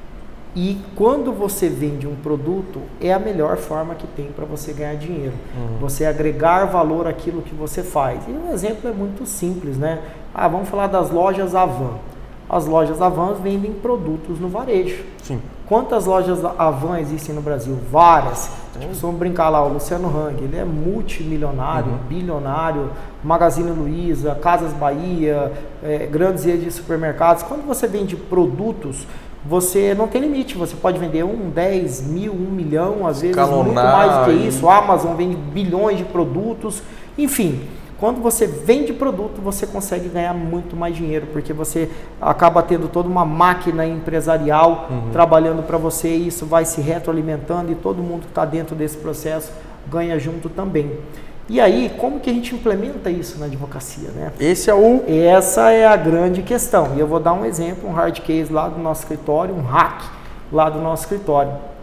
E quando você vende um produto, é a melhor forma que tem para você ganhar dinheiro. Você agregar valor àquilo que você faz. E um exemplo é muito simples, né? Vamos falar das lojas Avan. As lojas Avan vendem produtos no varejo. Sim. Quantas lojas Avan existem no Brasil? Várias. Vamos brincar lá, o Luciano Hang, ele é multimilionário, bilionário, Magazine Luiza, Casas Bahia, grandes redes de supermercados. Quando você vende produtos, você não tem limite, você pode vender 10 mil, 1 milhão, às vezes muito mais do que isso. A Amazon vende bilhões de produtos, enfim. Quando você vende produto, você consegue ganhar muito mais dinheiro, porque você acaba tendo toda uma máquina empresarial trabalhando para você, e isso vai se retroalimentando e todo mundo que está dentro desse processo ganha junto também. E aí, como que a gente implementa isso na advocacia, né? Essa é a grande questão. E eu vou dar um exemplo, um hard case lá do nosso escritório, um hack lá do nosso escritório.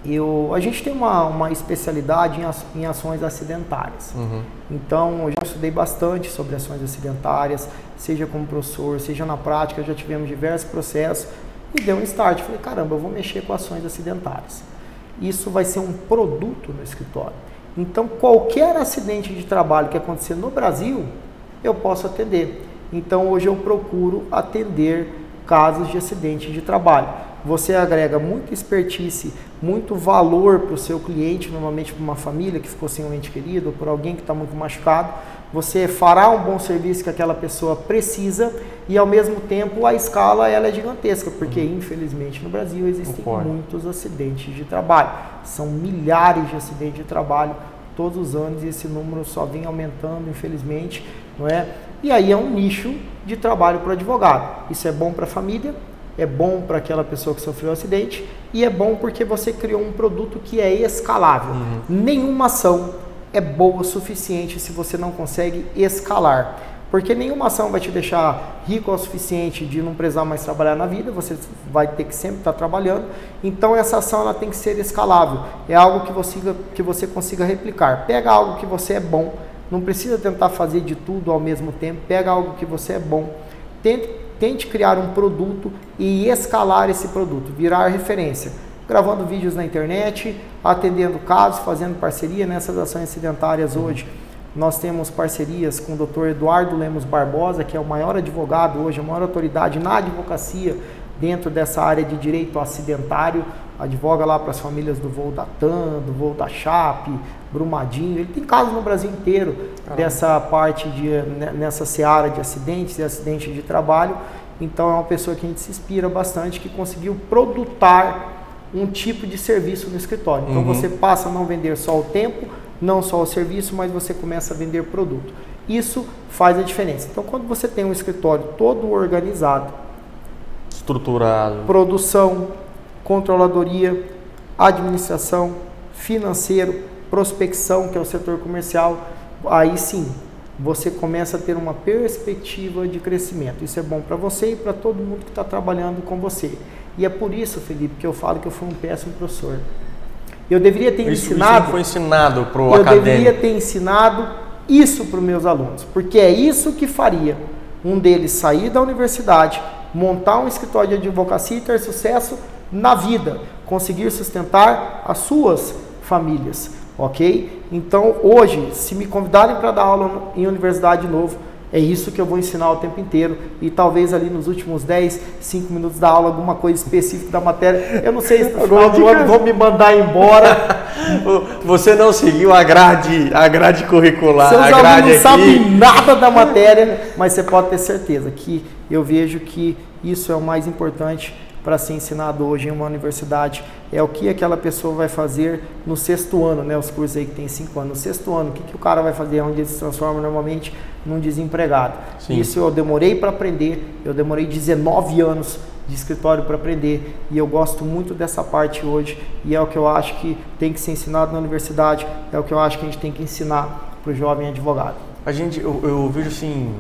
A gente tem uma especialidade em ações acidentárias. Então, eu já estudei bastante sobre ações acidentárias, seja como professor, seja na prática, já tivemos diversos processos e deu um start. Falei, caramba, eu vou mexer com ações acidentárias. Isso vai ser um produto no escritório. Então, qualquer acidente de trabalho que acontecer no Brasil, eu posso atender. Então, hoje eu procuro atender casos de acidente de trabalho. Você agrega muita expertise, muito valor para o seu cliente, normalmente para uma família que ficou sem um ente querido, ou por alguém que está muito machucado. Você fará um bom serviço que aquela pessoa precisa e, ao mesmo tempo, a escala ela é gigantesca, porque, infelizmente, no Brasil existem muitos acidentes de trabalho. São milhares de acidentes de trabalho todos os anos e esse número só vem aumentando, infelizmente, não é? E aí é um nicho de trabalho para o advogado. Isso é bom para a família, é bom para aquela pessoa que sofreu o acidente e é bom porque você criou um produto que é escalável. Nenhuma ação é boa o suficiente se você não consegue escalar. Porque nenhuma ação vai te deixar rico o suficiente de não precisar mais trabalhar na vida, você vai ter que sempre estar trabalhando. Então essa ação ela tem que ser escalável, é algo que você consiga replicar. Pega algo que você é bom, não precisa tentar fazer de tudo ao mesmo tempo, pega algo que você é bom, tente criar um produto e escalar esse produto, virar referência. Gravando vídeos na internet, atendendo casos, fazendo parceria nessas ações acidentárias hoje. Nós temos parcerias com o Dr. Eduardo Lemos Barbosa, que é o maior advogado hoje, a maior autoridade na advocacia dentro dessa área de direito acidentário. Advoga lá para as famílias do voo da TAM, do voo da Chape, Brumadinho. Ele tem casos no Brasil inteiro dessa parte, nessa seara de acidentes e acidentes de trabalho. Então é uma pessoa que a gente se inspira bastante, que conseguiu produtar um tipo de serviço no escritório. Então você passa a não vender só o tempo, não só o serviço, mas você começa a vender produto. Isso faz a diferença. Então quando você tem um escritório todo organizado, estruturado, produção, controladoria, administração, financeiro, prospecção, que é o setor comercial, aí sim, você começa a ter uma perspectiva de crescimento. Isso é bom para você e para todo mundo que está trabalhando com você. E é por isso, Felipe, que eu falo que eu fui um péssimo professor. Eu deveria ter ensinado... Isso não foi ensinado para o acadêmico. Eu deveria ter ensinado isso para os meus alunos, porque é isso que faria um deles sair da universidade, montar um escritório de advocacia e ter sucesso na vida, conseguir sustentar as suas famílias, ok? Então, hoje, se me convidarem para dar aula em universidade de novo, é isso que eu vou ensinar o tempo inteiro e talvez ali nos últimos 10, 5 minutos da aula, alguma coisa específica da matéria. Eu não sei se no final do ano vão me mandar embora. Você não seguiu a grade curricular. Seus a grade alunos aqui. sabem nada da matéria, mas você pode ter certeza que eu vejo que isso é o mais importante para ser ensinado hoje em uma universidade. É o que aquela pessoa vai fazer no 6º ano, né? Os cursos aí que tem 5 anos. No 6º ano, o que o cara vai fazer? Onde ele se transforma normalmente num desempregado. Sim. Isso eu demorei para aprender, eu demorei 19 anos de escritório para aprender e eu gosto muito dessa parte hoje e é o que eu acho que tem que ser ensinado na universidade, é o que eu acho que a gente tem que ensinar para o jovem advogado. Eu vejo assim,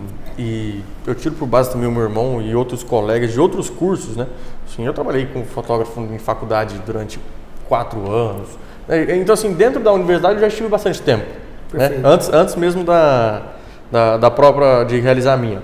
e eu tiro por base também o meu irmão e outros colegas de outros cursos, né? Assim, eu trabalhei com fotógrafo em faculdade durante 4 anos. Então, assim, dentro da universidade eu já estive bastante tempo. Né? Antes mesmo da própria, de realizar a minha.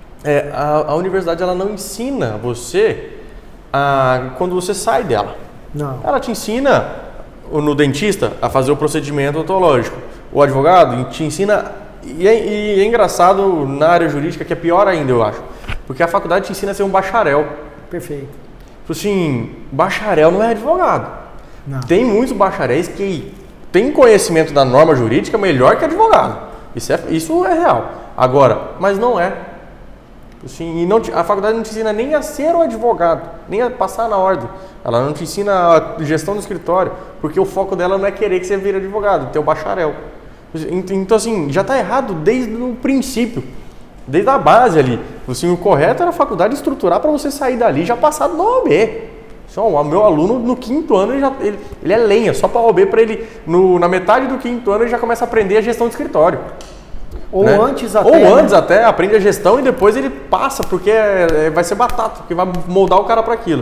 A universidade, ela não ensina você quando você sai dela. Não. Ela te ensina, no dentista, a fazer o procedimento odontológico. O advogado te ensina... E é engraçado na área jurídica, que é pior ainda, eu acho. Porque a faculdade te ensina a ser um bacharel. Perfeito. Assim, bacharel não é advogado. Não. Tem muitos bacharéis que têm conhecimento da norma jurídica melhor que advogado. Isso é real. Agora, mas não é. Assim, a faculdade não te ensina nem a ser um advogado, nem a passar na ordem. Ela não te ensina a gestão do escritório, porque o foco dela não é querer que você vire advogado, ter o bacharel. Então, assim, já está errado desde o princípio, desde a base ali. Assim, o correto era a faculdade estruturar para você sair dali já passado na OAB. O meu aluno, no 5º ano, ele é lenha, só para a OAB, para ele, na metade do 5º ano, ele já começa a aprender a gestão de escritório. Ou né? antes até. Ou antes até, aprende a gestão e depois ele passa, porque vai ser batata, porque vai moldar o cara para aquilo.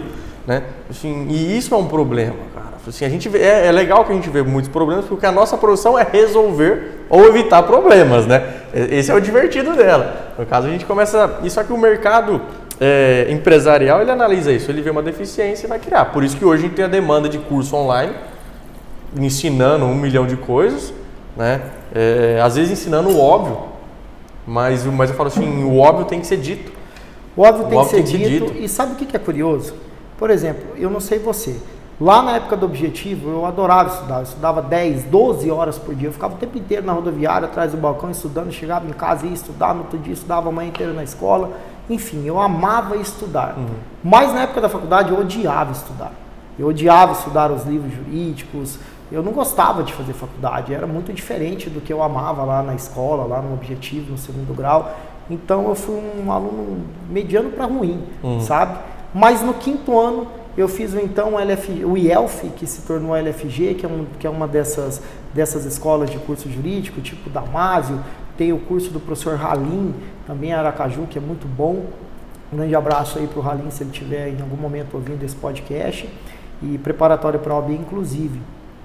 né? Assim, e isso é um problema, cara. Assim, a gente vê, é legal que a gente vê muitos problemas, porque a nossa profissão é resolver ou evitar problemas, né? Esse é o divertido dela. No caso, a gente começa... Isso aqui o mercado empresarial, ele analisa isso, ele vê uma deficiência e vai criar. Por isso que hoje a gente tem a demanda de curso online, ensinando 1 milhão de coisas, né? Às vezes ensinando o óbvio, mas eu falo assim, o óbvio tem que ser dito. O óbvio tem que ser dito. E sabe o que é curioso? Por exemplo, eu não sei você, lá na época do Objetivo eu adorava estudar, eu estudava 10, 12 horas por dia, eu ficava o tempo inteiro na rodoviária, atrás do balcão estudando, chegava em casa e ia estudar, no outro dia estudava a manhã inteira na escola, enfim, eu amava estudar. Mas na época da faculdade eu odiava estudar. Eu odiava estudar os livros jurídicos, eu não gostava de fazer faculdade, era muito diferente do que eu amava lá na escola, lá no Objetivo, no 2º grau. Então eu fui um aluno mediano para ruim, sabe? Mas no 5º ano eu fiz então o IELF, que se tornou a LFG, que é uma dessas escolas de curso jurídico, tipo Damásio. Tem o curso do professor Halim, também em Aracaju, que é muito bom. Um grande abraço aí para o Halim, se ele estiver em algum momento ouvindo esse podcast. E preparatório para a OAB, inclusive.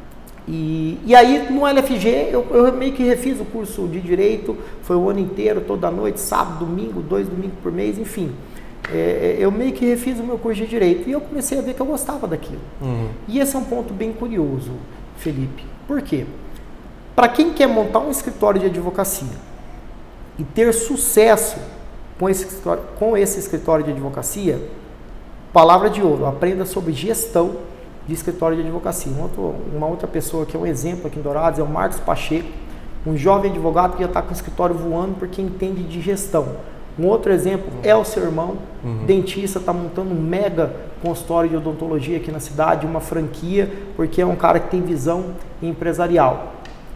E aí no LFG eu meio que refiz o curso de Direito, foi o ano inteiro, toda noite, sábado, domingo, 2 domingos por mês, enfim. Eu meio que refiz o meu curso de Direito e eu comecei a ver que eu gostava daquilo. E esse é um ponto bem curioso, Felipe. Por quê? Para quem quer montar um escritório de advocacia e ter sucesso com esse escritório de advocacia, palavra de ouro, aprenda sobre gestão de escritório de advocacia. Uma outra pessoa que é um exemplo aqui em Dourados é o Marcos Pacheco, um jovem advogado que já está com o escritório voando porque entende de gestão. Um outro exemplo é o seu irmão, dentista, está montando um mega consultório de odontologia aqui na cidade, uma franquia, porque é um cara que tem visão empresarial.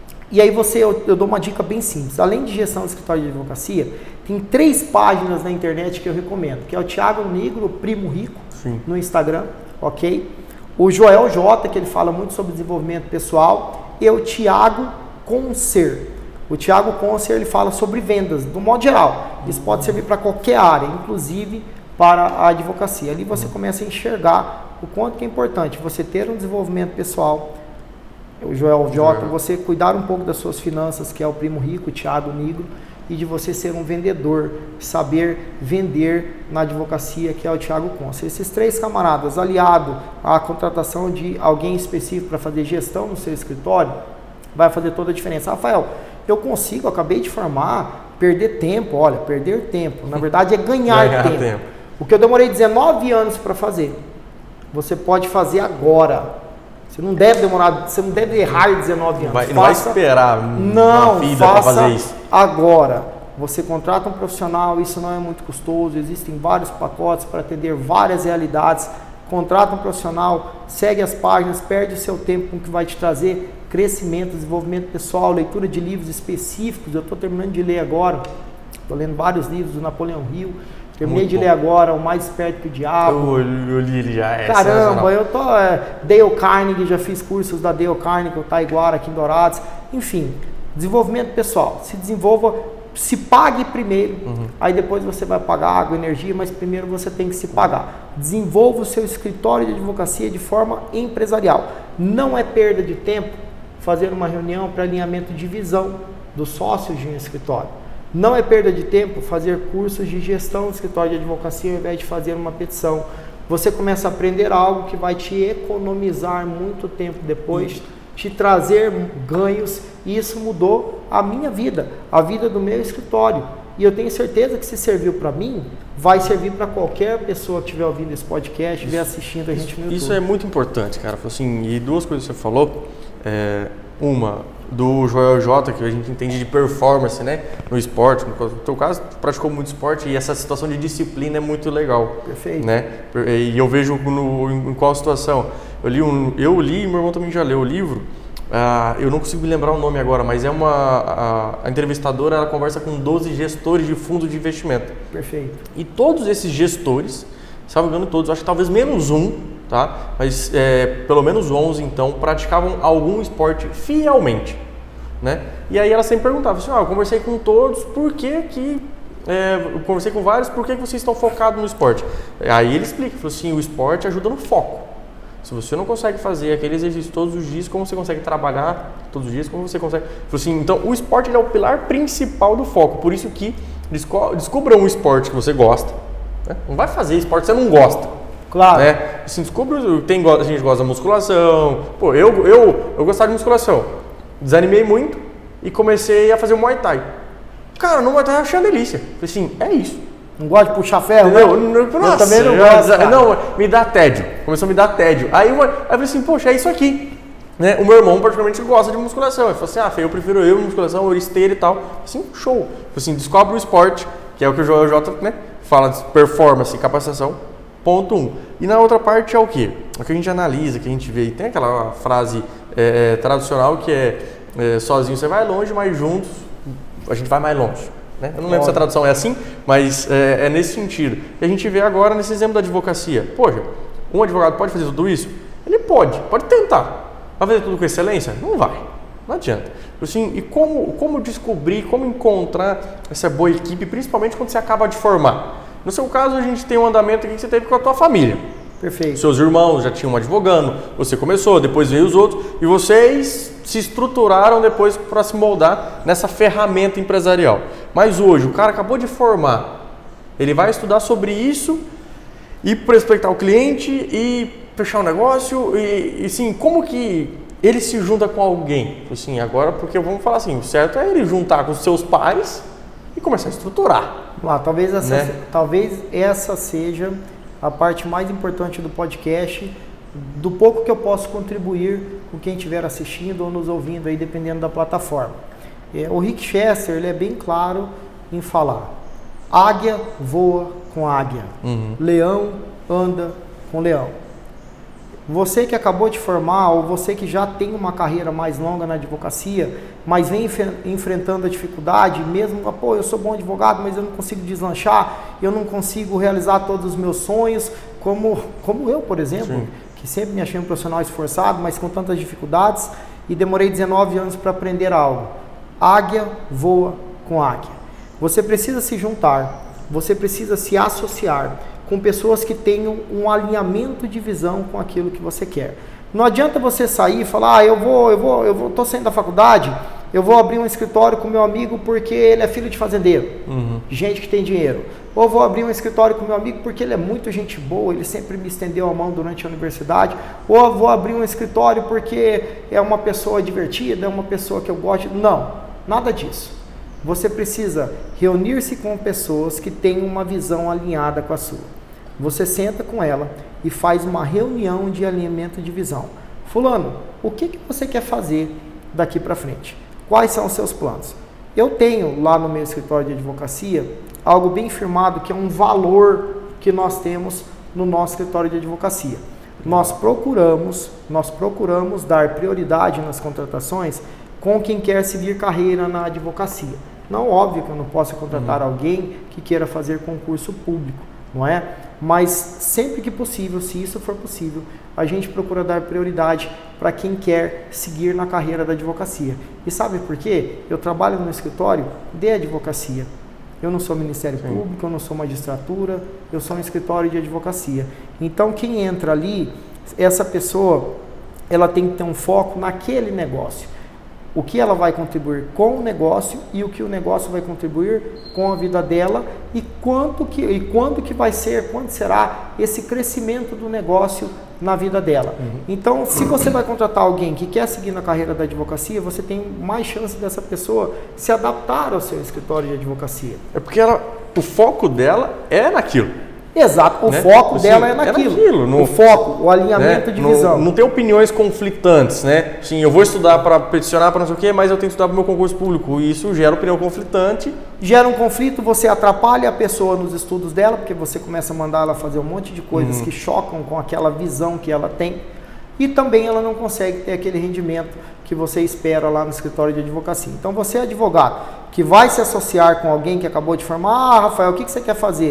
E aí eu dou uma dica bem simples. Além de gestão de escritório de advocacia, tem 3 páginas na internet que eu recomendo, que é o Thiago Negro, o Primo Rico, no Instagram, ok? O Joel J, que ele fala muito sobre desenvolvimento pessoal, e o Thiago Concer. O Thiago Concer, ele fala sobre vendas, do modo geral. Isso pode servir para qualquer área, inclusive para a advocacia. Ali você começa a enxergar o quanto que é importante você ter um desenvolvimento pessoal. O Joel J, você cuidar um pouco das suas finanças, que é o Primo Rico, o Thiago Negro, e de você ser um vendedor, saber vender na advocacia, que é o Thiago Conce. Esses 3 camaradas, aliado à contratação de alguém específico para fazer gestão no seu escritório, vai fazer toda a diferença. Rafael, eu acabei de formar, perder tempo. Olha, perder tempo, na verdade é ganhar tempo. O que eu demorei 19 anos para fazer, você pode fazer agora. Você não deve errar 19 anos. Não vai esperar uma vida para fazer isso. Agora, você contrata um profissional, isso não é muito custoso, existem vários pacotes para atender várias realidades. Contrata um profissional, segue as páginas, perde o seu tempo com o que vai te trazer crescimento, desenvolvimento pessoal, leitura de livros específicos. Eu estou terminando de ler agora, estou lendo vários livros do Napoleão Hill. Terminei de ler agora O Mais Esperto que o Diabo. Eu li já. Caramba, eu tô... Dale Carnegie, já fiz cursos da Dale Carnegie, o Taiguara aqui em Dourados. Enfim, desenvolvimento pessoal. Se desenvolva, se pague primeiro, aí depois você vai pagar água, energia, mas primeiro você tem que se pagar. Desenvolva o seu escritório de advocacia de forma empresarial. Não é perda de tempo fazer uma reunião para alinhamento de visão dos sócios de um escritório. Não é perda de tempo fazer cursos de gestão do escritório de advocacia ao invés de fazer uma petição. Você começa a aprender algo que vai te economizar muito tempo depois, te trazer ganhos, e isso mudou a minha vida, a vida do meu escritório. E eu tenho certeza que se serviu para mim, vai servir para qualquer pessoa que estiver ouvindo esse podcast, estiver assistindo a gente no YouTube. Isso é muito importante, cara. Assim, e 2 coisas que você falou. Uma, do Joel J, que a gente entende de performance, né, no esporte. No teu caso, praticou muito esporte e essa situação de disciplina é muito legal. Perfeito. Né? E eu vejo em qual situação. Eu li e meu irmão também já leu o livro. Eu não consigo me lembrar o nome agora, mas a entrevistadora, ela conversa com 12 gestores de fundos de investimento. Perfeito. E todos esses gestores, salvo engano todos, acho que talvez menos um, tá? Mas pelo menos 11 então praticavam algum esporte fielmente, né? E aí ela sempre perguntava assim, eu conversei com todos, por que eu conversei com vários, por que vocês estão focados no esporte? Aí ele explica, falou assim, o esporte ajuda no foco. Se você não consegue fazer aquele exercício todos os dias, como você consegue trabalhar todos os dias, como você consegue... Falou assim, então o esporte ele é o pilar principal do foco, por isso que descubra um esporte que você gosta. Né? Não vai fazer esporte que você não gosta. Claro. Né? Assim, descubra, a gente gosta da musculação. Pô, eu gostava de musculação. Desanimei muito e comecei a fazer o Muay Thai. Cara, no Muay Thai eu achei uma delícia. Falei assim, é isso. Não gosta de puxar ferro? Não, eu também não gosto. Não, me dá tédio. Começou a me dar tédio. Aí eu falei assim, poxa, é isso aqui. Né? O meu irmão particularmente gosta de musculação. Ele falou assim, eu prefiro musculação, esteira e tal. Assim, show. Falei assim, descobre o esporte, que é o que o Joel J, né, fala de performance, capacitação, ponto 1. E na outra parte é o quê? O que a gente analisa, que a gente vê. E tem aquela frase tradicional que é sozinho você vai longe, mas juntos a gente vai mais longe. Né? Eu não lembro se a tradução é assim, mas é nesse sentido. E a gente vê agora nesse exemplo da advocacia. Poxa, um advogado pode fazer tudo isso? Ele pode tentar. Vai fazer tudo com excelência? Não vai. Não adianta. Assim, e como descobrir, como encontrar essa boa equipe, principalmente quando você acaba de formar? No seu caso, a gente tem um andamento aqui que você teve com a tua família. Perfeito. Seus irmãos já tinham um advogando, você começou, depois veio os outros, e vocês se estruturaram depois para se moldar nessa ferramenta empresarial. Mas hoje, o cara acabou de formar, ele vai estudar sobre isso e prospectar o cliente e fechar o negócio e sim, como que ele se junta com alguém? Assim, agora, porque vamos falar assim, o certo é ele juntar com os seus pais e começar a estruturar. Talvez essa seja a parte mais importante do podcast, do pouco que eu posso contribuir com quem estiver assistindo ou nos ouvindo aí, dependendo da plataforma. O Rick Chester, ele é bem claro em falar: águia voa com águia, leão anda com leão. Você que acabou de formar, ou você que já tem uma carreira mais longa na advocacia, mas vem enfrentando a dificuldade, mesmo, eu sou bom advogado, mas eu não consigo deslanchar, eu não consigo realizar todos os meus sonhos, como eu, por exemplo, sim, que sempre me achei um profissional esforçado, mas com tantas dificuldades, e demorei 19 anos para aprender algo. Águia voa com águia. Você precisa se juntar, você precisa se associar com pessoas que tenham um alinhamento de visão com aquilo que você quer. Não adianta você sair e falar, tô saindo da faculdade, eu vou abrir um escritório com meu amigo porque ele é filho de fazendeiro, gente que tem dinheiro. Ou vou abrir um escritório com meu amigo porque ele é muito gente boa, ele sempre me estendeu a mão durante a universidade. Ou vou abrir um escritório porque é uma pessoa divertida, é uma pessoa que eu gosto. Não, nada disso. Você precisa reunir-se com pessoas que tenham uma visão alinhada com a sua. Você senta com ela e faz uma reunião de alinhamento de visão. Fulano, o que você quer fazer daqui para frente? Quais são os seus planos? Eu tenho lá no meu escritório de advocacia algo bem firmado que é um valor que nós temos no nosso escritório de advocacia. Nós procuramos dar prioridade nas contratações com quem quer seguir carreira na advocacia. Não, óbvio que eu não posso contratar alguém que queira fazer concurso público, não é? Mas sempre que possível, se isso for possível, a gente procura dar prioridade para quem quer seguir na carreira da advocacia. E sabe por quê? Eu trabalho no escritório de advocacia. Eu não sou Ministério Público, eu não sou magistratura, eu sou um escritório de advocacia. Então quem entra ali, essa pessoa, ela tem que ter um foco naquele negócio. O que ela vai contribuir com o negócio e o que o negócio vai contribuir com a vida dela e quando será esse crescimento do negócio na vida dela. Então, se você vai contratar alguém que quer seguir na carreira da advocacia, você tem mais chance dessa pessoa se adaptar ao seu escritório de advocacia. É porque o foco dela é naquilo. Exato, o foco dela é naquilo. O foco, o alinhamento de visão. Não tem opiniões conflitantes, né? Sim, eu vou estudar para peticionar para não sei o quê, mas eu tenho que estudar para o meu concurso público. E isso gera opinião conflitante. Gera um conflito, você atrapalha a pessoa nos estudos dela, porque você começa a mandar ela fazer um monte de coisas que chocam com aquela visão que ela tem. E também ela não consegue ter aquele rendimento que você espera lá no escritório de advocacia. Então você é advogado que vai se associar com alguém que acabou de formar, Rafael, o que você quer fazer?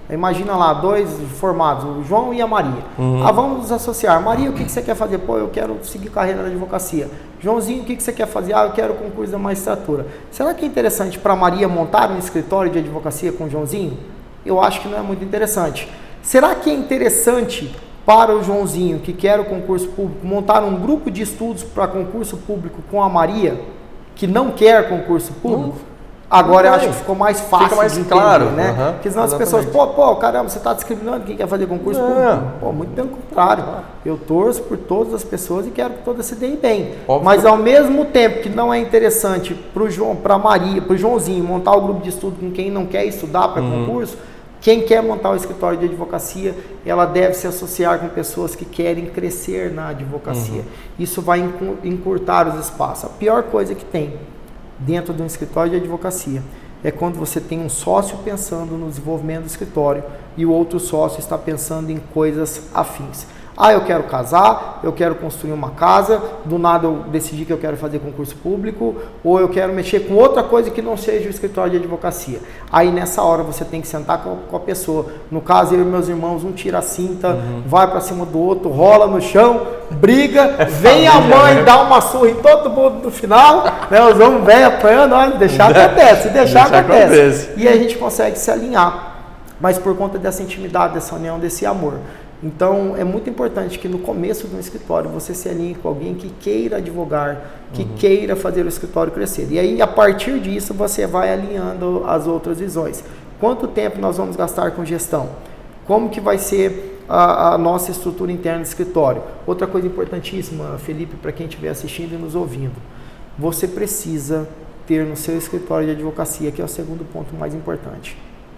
Imagina lá, 2 formados, o João e a Maria. Vamos nos associar. Maria, o que você quer fazer? Pô, eu quero seguir carreira na advocacia. Joãozinho, o que você quer fazer? Eu quero concurso da magistratura. Será que é interessante para a Maria montar um escritório de advocacia com o Joãozinho? Eu acho que não é muito interessante. Será que é interessante para o Joãozinho, que quer o concurso público, montar um grupo de estudos para concurso público com a Maria, que não quer concurso público? Agora eu acho que ficou mais fácil mais de entender, claro, né? Porque senão as pessoas, pô, caramba, você está discriminando quem quer fazer concurso público? Pô, muito pelo contrário. Eu torço por todas as pessoas e quero que todas se deem bem. Óbvio. Mas ao mesmo tempo que não é interessante para o João, para a Maria, para o Joãozinho montar o grupo de estudo com quem não quer estudar para concurso, quem quer montar o escritório de advocacia, ela deve se associar com pessoas que querem crescer na advocacia. Isso vai encurtar os espaços. A pior coisa que tem dentro de um escritório de advocacia é quando você tem um sócio pensando no desenvolvimento do escritório e o outro sócio está pensando em coisas afins. Eu quero casar, eu quero construir uma casa, do nada eu decidi que eu quero fazer concurso público, ou eu quero mexer com outra coisa que não seja o escritório de advocacia. Aí nessa hora você tem que sentar com a pessoa. No caso, eu e meus irmãos, um tira a cinta, vai para cima do outro, rola no chão, briga, vem a mãe, dá uma surra em todo mundo no final, né? Os homens vêm apanhando, olha, deixar acontece, se deixar acontece. E a gente consegue se alinhar, mas por conta dessa intimidade, dessa união, desse amor. Então, é muito importante que no começo do escritório você se alinhe com alguém que queira advogar, que queira fazer o escritório crescer. E aí, a partir disso, você vai alinhando as outras visões. Quanto tempo nós vamos gastar com gestão? Como que vai ser a nossa estrutura interna do escritório? Outra coisa importantíssima, Felipe, para quem estiver assistindo e nos ouvindo, você precisa ter no seu escritório de advocacia, que é o segundo ponto mais importante.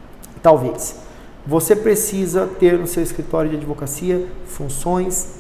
Talvez. Você precisa ter no seu escritório de advocacia funções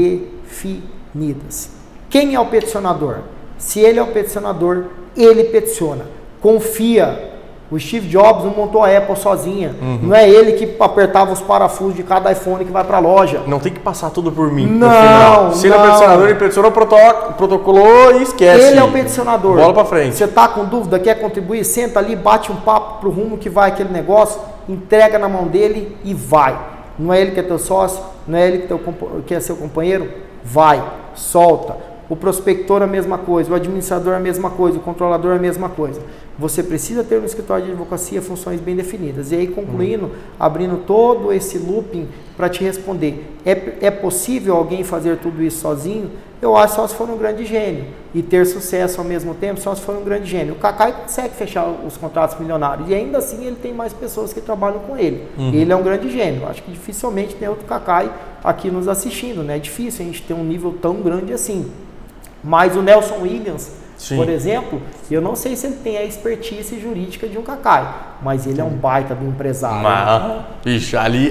definidas. Quem é o peticionador? Se ele é o peticionador, ele peticiona. Confia. O Steve Jobs não montou a Apple sozinha. Não é ele que apertava os parafusos de cada iPhone que vai para a loja. Não tem que passar tudo por mim. Não. Se ele é o peticionador, ele peticionou, protocolou e esquece. Ele é o peticionador. Bola para frente. Você está com dúvida, quer contribuir? Senta ali, bate um papo pro rumo que vai aquele negócio, entrega na mão dele e vai. Não é ele que é teu sócio, não é ele que é seu companheiro? Vai, solta. O prospector a mesma coisa, o administrador a mesma coisa, o controlador a mesma coisa. Você precisa ter no escritório de advocacia funções bem definidas. E aí, concluindo, abrindo todo esse looping para te responder. É possível alguém fazer tudo isso sozinho? Eu acho só se for um grande gênio. E ter sucesso ao mesmo tempo só se for um grande gênio. O Kakai consegue fechar os contratos milionários. E ainda assim ele tem mais pessoas que trabalham com ele. Ele é um grande gênio. Acho que dificilmente tem outro Kakai aqui nos assistindo, né? É difícil a gente ter um nível tão grande assim. Mas o Nelson Williams, por exemplo, eu não sei se ele tem a expertise jurídica de um Kakai, mas ele é um baita do empresário. Ixi, ali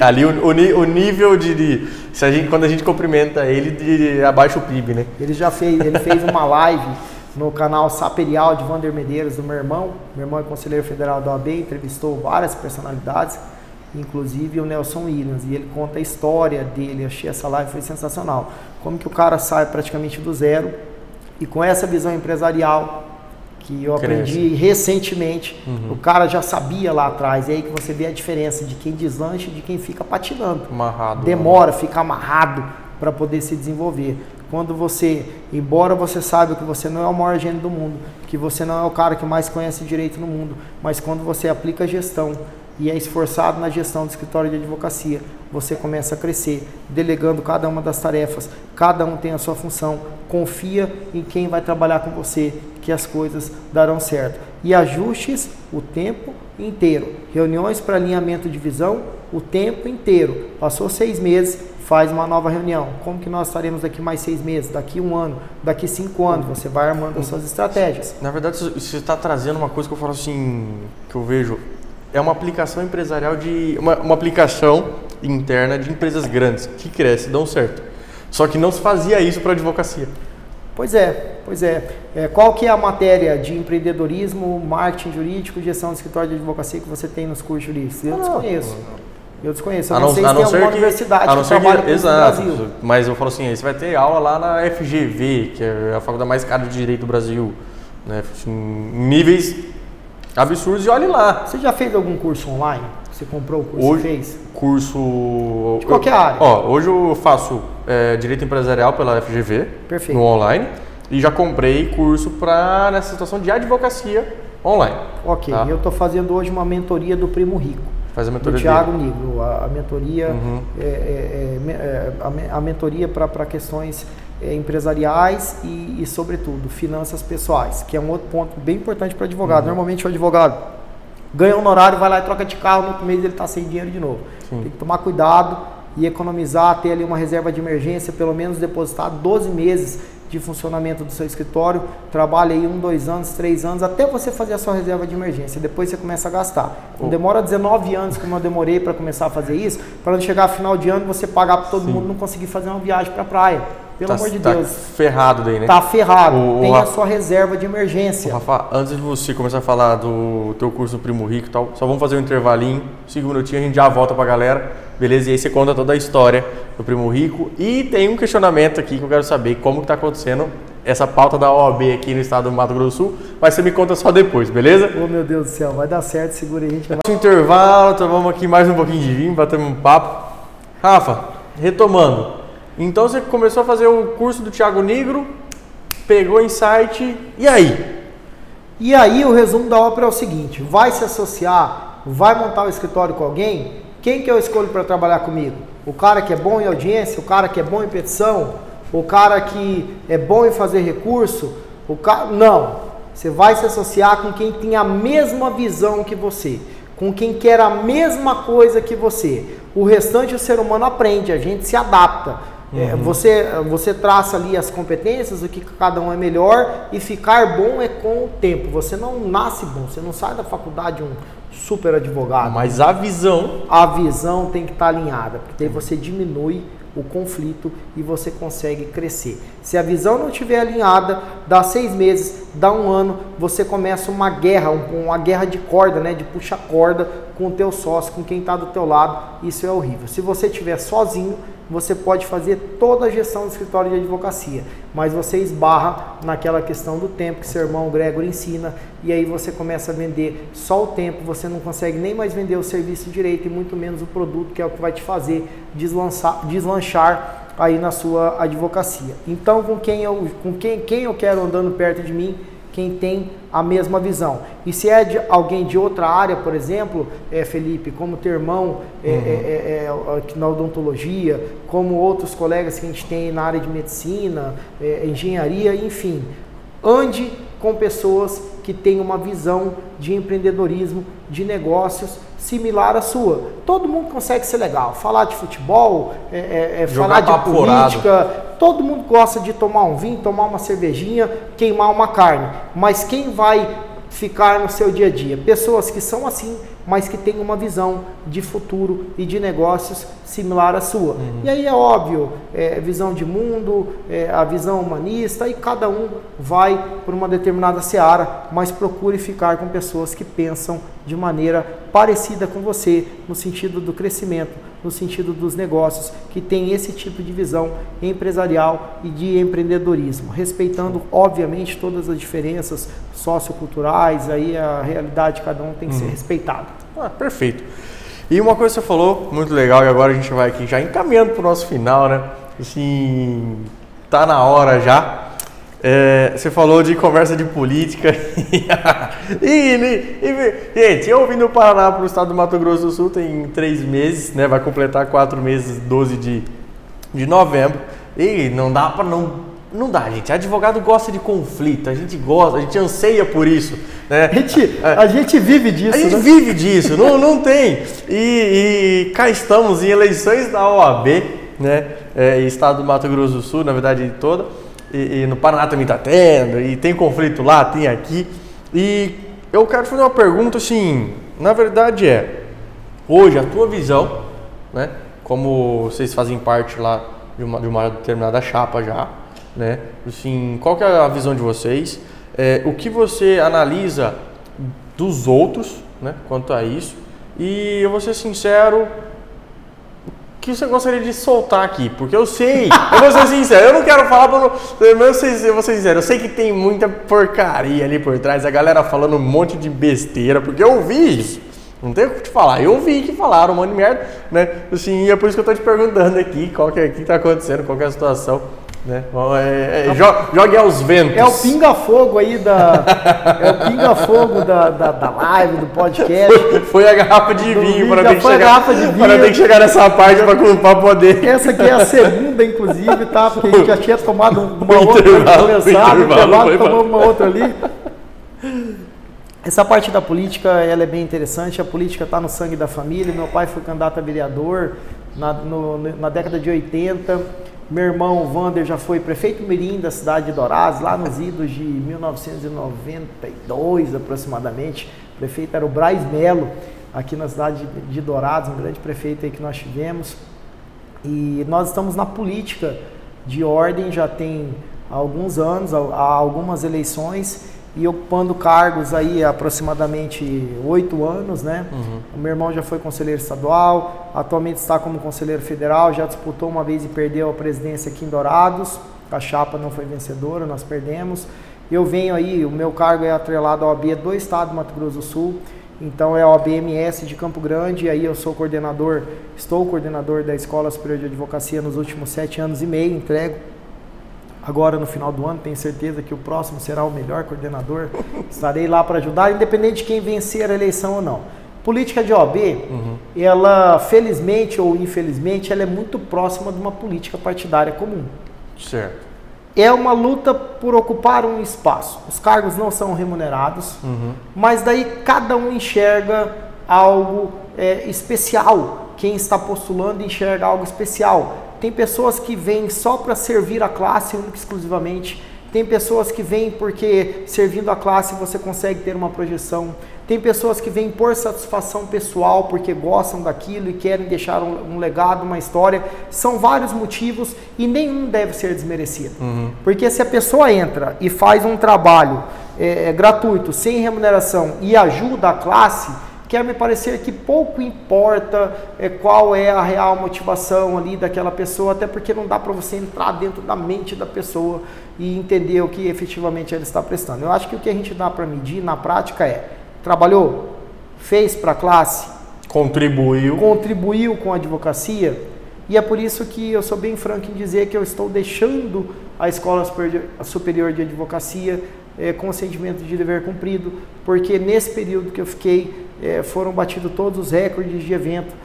o nível quando a gente cumprimenta ele, abaixa o PIB, né? Ele fez uma live no canal Saperial de Vander Medeiros, do meu irmão. Meu irmão é conselheiro federal da OAB, entrevistou várias personalidades, inclusive o Nelson Williams, e ele conta a história dele. Eu achei essa live foi sensacional. Como que o cara sai praticamente do zero, e com essa visão empresarial que eu aprendi recentemente, o cara já sabia lá atrás. E aí que você vê a diferença de quem deslancha e de quem fica patinando. Demora, fica amarrado para poder se desenvolver. Quando você, embora você saiba que você não é o maior gênio do mundo, que você não é o cara que mais conhece direito no mundo, mas quando você aplica a gestão e é esforçado na gestão do escritório de advocacia, você começa a crescer, delegando cada uma das tarefas, cada um tem a sua função, confia em quem vai trabalhar com você, que as coisas darão certo. E ajustes o tempo inteiro, reuniões para alinhamento de visão o tempo inteiro. Passou 6 meses, faz uma nova reunião. Como que nós estaremos daqui mais 6 meses, daqui 1 ano, daqui 5 anos? Você vai armando as suas estratégias. Na verdade, você está trazendo uma coisa que eu falo assim, que eu vejo, é uma aplicação empresarial uma aplicação interna de empresas grandes que crescem, dão certo. Só que não se fazia isso para a advocacia. Pois é. Qual que é a matéria de empreendedorismo, marketing jurídico, gestão de escritório de advocacia que você tem nos cursos jurídicos? Eu desconheço. Eu não sei se tem alguma universidade que trabalha com isso no Brasil. Mas eu falo assim, você vai ter aula lá na FGV, que é a faculdade mais cara de direito do Brasil, né? Em níveis absurdos, e olhe lá. Você já fez algum curso online? Você comprou o curso, hoje, fez? Curso... De qualquer área. Hoje eu faço Direito Empresarial pela FGV, Perfeito. no online, e já comprei curso nessa situação de advocacia online. Ok, tá? eu estou fazendo hoje uma mentoria do Primo Rico. Faz a mentoria do Thiago Nigro, a mentoria, a mentoria para questões empresariais e, sobretudo, finanças pessoais, que é um outro ponto bem importante para advogado. Normalmente o advogado ganha um honorário, vai lá e troca de carro, no outro mês ele está sem dinheiro de novo. Sim. Tem que tomar cuidado e economizar, ter ali uma reserva de emergência, pelo menos depositar 12 meses de funcionamento do seu escritório, trabalha aí 1, 2 anos, 3 anos, até você fazer a sua reserva de emergência, depois você começa a gastar. Não demora 19 anos, como eu demorei para começar a fazer isso, para não chegar a final de ano você pagar para todo mundo não conseguir fazer uma viagem para a praia. Pelo amor de Deus. Tá ferrado daí, né? Tá ferrado. Tem a sua reserva de emergência. Rafa, antes de você começar a falar do teu curso do Primo Rico e tal, só vamos fazer um intervalinho, 5 minutinhos, a gente já volta pra galera, beleza? E aí você conta toda a história do Primo Rico. E tem um questionamento aqui que eu quero saber, como que tá acontecendo essa pauta da OAB aqui no estado do Mato Grosso do Sul, mas você me conta só depois, beleza? Oh, meu Deus do céu, vai dar certo, segura aí, a gente vai... Nosso intervalo, tomamos aqui mais um pouquinho de vinho, batemos um papo. Rafa, retomando, então você começou a fazer o curso do Thiago Nigro, pegou insight, e aí? E aí o resumo da ópera é o seguinte, vai se associar, vai montar o escritório com alguém, quem que eu escolho para trabalhar comigo? O cara que é bom em audiência, o cara que é bom em petição, o cara que é bom em fazer recurso, não, você vai se associar com quem tem a mesma visão que você, com quem quer a mesma coisa que você. O restante o ser humano aprende, a gente se adapta. Você traça ali as competências, o que cada um é melhor, e ficar bom é com o tempo. Você não nasce bom, você não sai da faculdade um super advogado. Mas a visão... A visão tem que estar alinhada, porque daí você diminui o conflito e você consegue crescer. Se a visão não estiver alinhada, dá 6 meses, dá 1 ano, você começa uma guerra de corda, né, de puxa corda com o teu sócio, com quem está do teu lado. Isso é horrível. Se você estiver sozinho, você pode fazer toda a gestão do escritório de advocacia, mas você esbarra naquela questão do tempo que seu irmão Gregor ensina, e aí você começa a vender só o tempo, você não consegue nem mais vender o serviço direito e muito menos o produto, que é o que vai te fazer deslanchar aí na sua advocacia. Então, quem eu quero andando perto de mim? Quem tem a mesma visão. E se é de alguém de outra área, por exemplo, Felipe, como teu irmão na odontologia, como outros colegas que a gente tem na área de medicina, engenharia, enfim, ande com pessoas que têm uma visão de empreendedorismo, de negócios similar à sua. Todo mundo consegue ser legal, falar de futebol, falar de política, todo mundo gosta de tomar um vinho, tomar uma cervejinha, queimar uma carne, mas quem vai ficar no seu dia a dia? Pessoas que são assim, mas que têm uma visão de futuro e de negócios similar à sua. E aí é óbvio, visão de mundo, a visão humanista, e cada um vai por uma determinada seara, mas procure ficar com pessoas que pensam de maneira parecida com você, no sentido do crescimento, no sentido dos negócios, que tem esse tipo de visão empresarial e de empreendedorismo, respeitando, obviamente, todas as diferenças socioculturais, aí a realidade de cada um tem que ser respeitada. Perfeito. E uma coisa que você falou, muito legal, e agora a gente vai aqui já encaminhando para o nosso final, né? Assim, tá na hora já. Você falou de conversa de política. Gente, eu vim do Paraná para o estado do Mato Grosso do Sul tem 3 meses, né? Vai completar 4 meses, 12 de novembro. E não dá para não dá, gente. Advogado gosta de conflito, a gente gosta, a gente anseia por isso, né? A gente vive disso. A gente vive disso, não tem. E cá estamos em eleições da OAB, né? Estado do Mato Grosso do Sul, na verdade toda. E no Paraná também está tendo, e tem conflito lá, tem aqui. E eu quero fazer uma pergunta assim, na verdade hoje a tua visão, né? Como vocês fazem parte lá de uma determinada chapa já, né? Assim, qual que é a visão de vocês? O que você analisa dos outros, né? Quanto a isso? E eu vou ser sincero, o que você gostaria de soltar aqui? Porque eu sei, eu vou ser sincero, eu não quero falar eu vou ser sincero, eu sei que tem muita porcaria ali por trás, a galera falando um monte de besteira, porque eu vi isso, Não tem o que te falar. Eu ouvi que falaram um monte de merda, né? Assim, e é por isso que eu tô te perguntando aqui o que tá acontecendo, qual que é a situação, né? Jogue aos ventos. É o pinga-fogo aí é o pinga-fogo da live, do podcast. Foi a garrafa de vinho, para ter que chegar nessa parte para poder. Essa aqui é a segunda, inclusive, tá? Porque a gente já tinha tomado uma outra intervalo, tomamos uma outra ali. Essa parte da política, ela é bem interessante. A política está no sangue da família. Meu pai foi candidato a vereador na década de 80. Meu irmão Vander já foi prefeito mirim da cidade de Dourados, lá nos idos de 1992 aproximadamente. O prefeito era o Braz Melo, aqui na cidade de Dourados, um grande prefeito aí que nós tivemos. E nós estamos na política de ordem já tem alguns anos, há algumas eleições, e ocupando cargos aí há aproximadamente 8 anos, né? O meu irmão já foi conselheiro estadual, atualmente está como conselheiro federal, já disputou uma vez e perdeu a presidência aqui em Dourados, a chapa não foi vencedora, nós perdemos. Eu venho aí, o meu cargo é atrelado à OAB do Estado do Mato Grosso do Sul, então é a OAB-MS de Campo Grande, e aí eu estou coordenador da Escola Superior de Advocacia nos últimos 7 anos e meio, entrego agora no final do ano, tenho certeza que o próximo será o melhor coordenador, estarei lá para ajudar, independente de quem vencer a eleição ou não. Política de OAB, ela felizmente ou infelizmente, ela é muito próxima de uma política partidária comum. Certo. É uma luta por ocupar um espaço. Os cargos não são remunerados, mas daí cada um enxerga algo especial. Quem está postulando enxerga algo especial. Tem pessoas que vêm só para servir a classe, única e exclusivamente. Tem pessoas que vêm porque servindo a classe você consegue ter uma projeção. Tem pessoas que vêm por satisfação pessoal, porque gostam daquilo e querem deixar um legado, uma história. São vários motivos e nenhum deve ser desmerecido. Porque se a pessoa entra e faz um trabalho gratuito, sem remuneração e ajuda a classe, quer me parecer que pouco importa qual é a real motivação ali daquela pessoa, até porque não dá para você entrar dentro da mente da pessoa e entender o que efetivamente ela está prestando. Eu acho que o que a gente dá para medir na prática trabalhou, fez para a classe, contribuiu com a advocacia, e é por isso que eu sou bem franco em dizer que eu estou deixando a Escola Superior de Advocacia com o sentimento de dever cumprido, porque nesse período que eu fiquei, foram batidos todos os recordes de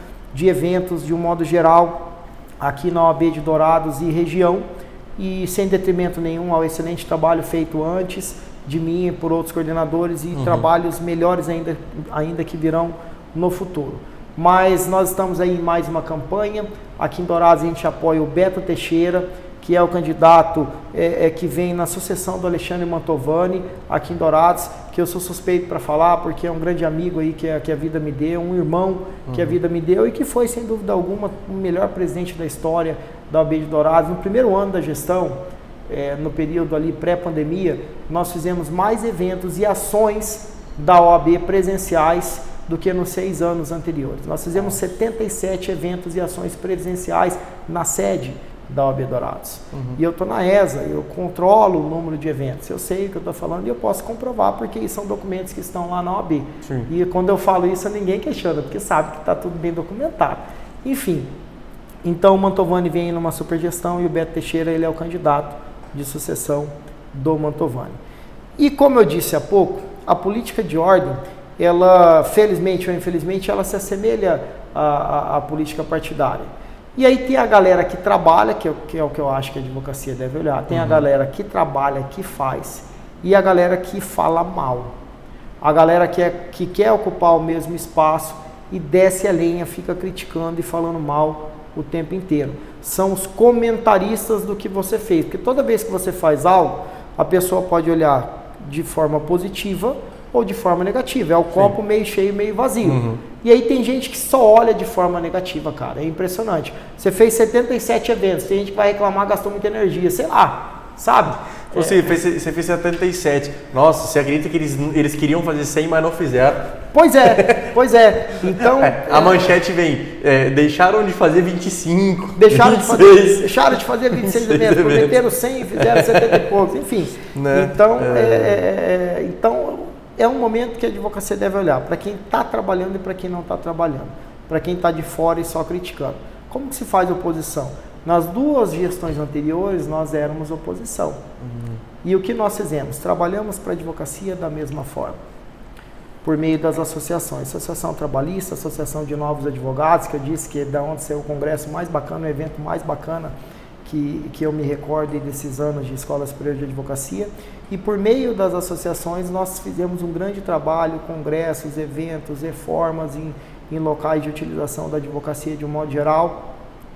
eventos de um modo geral, aqui na OAB de Dourados e região, e sem detrimento nenhum ao excelente trabalho feito antes de mim e por outros coordenadores, e trabalhos melhores ainda que virão no futuro. Mas nós estamos aí em mais uma campanha. Aqui em Dourados a gente apoia o Beto Teixeira, que é o candidato que vem na sucessão do Alexandre Mantovani, aqui em Dourados, que eu sou suspeito para falar, porque é um grande amigo aí que a vida me deu, um irmão que a vida me deu, e que foi, sem dúvida alguma, o melhor presidente da história da OAB de Dourados. No primeiro ano da gestão, no período ali pré-pandemia, nós fizemos mais eventos e ações da OAB presenciais do que nos 6 anos anteriores. Nós fizemos 77 eventos e ações presenciais na sede da OAB Dourados. E eu estou na ESA, eu controlo o número de eventos, eu sei o que eu estou falando e eu posso comprovar, porque são documentos que estão lá na OAB. Sim. E quando eu falo isso, ninguém questiona, porque sabe que está tudo bem documentado. Enfim, então o Mantovani vem numa supergestão e o Beto Teixeira, ele é o candidato de sucessão do Mantovani. E como eu disse há pouco, a política de ordem, ela, felizmente ou infelizmente, ela se assemelha à política partidária. E aí tem a galera que trabalha, que é o que eu acho que a advocacia deve olhar, tem a galera que trabalha, que faz, e a galera que fala mal. A galera que quer ocupar o mesmo espaço e desce a lenha, fica criticando e falando mal o tempo inteiro. São os comentaristas do que você fez, porque toda vez que você faz algo, a pessoa pode olhar de forma positiva ou de forma negativa, é o copo meio cheio, meio vazio. E aí tem gente que só olha de forma negativa, cara, é impressionante. Você fez 77 eventos, tem gente que vai reclamar, gastou muita energia, sei lá, sabe? Você fez 77, nossa, você acredita que eles queriam fazer 100, mas não fizeram? Pois é, então... A manchete vem, deixaram de fazer 25, deixaram de fazer 26 eventos, prometeram 100 e fizeram 70 e poucos, enfim. Né? Então, então é um momento que a advocacia deve olhar para quem está trabalhando e para quem não está trabalhando, para quem está de fora e só criticando. Como que se faz oposição? Nas 2 gestões anteriores, nós éramos oposição. E o que nós fizemos? Trabalhamos para a advocacia da mesma forma, por meio das associações. Associação Trabalhista, Associação de Novos Advogados, que eu disse que é da onde saiu o congresso mais bacana, o evento mais bacana que eu me recordo desses anos de Escola Superior de Advocacia. E por meio das associações, nós fizemos um grande trabalho, congressos, eventos, reformas em locais de utilização da advocacia de um modo geral.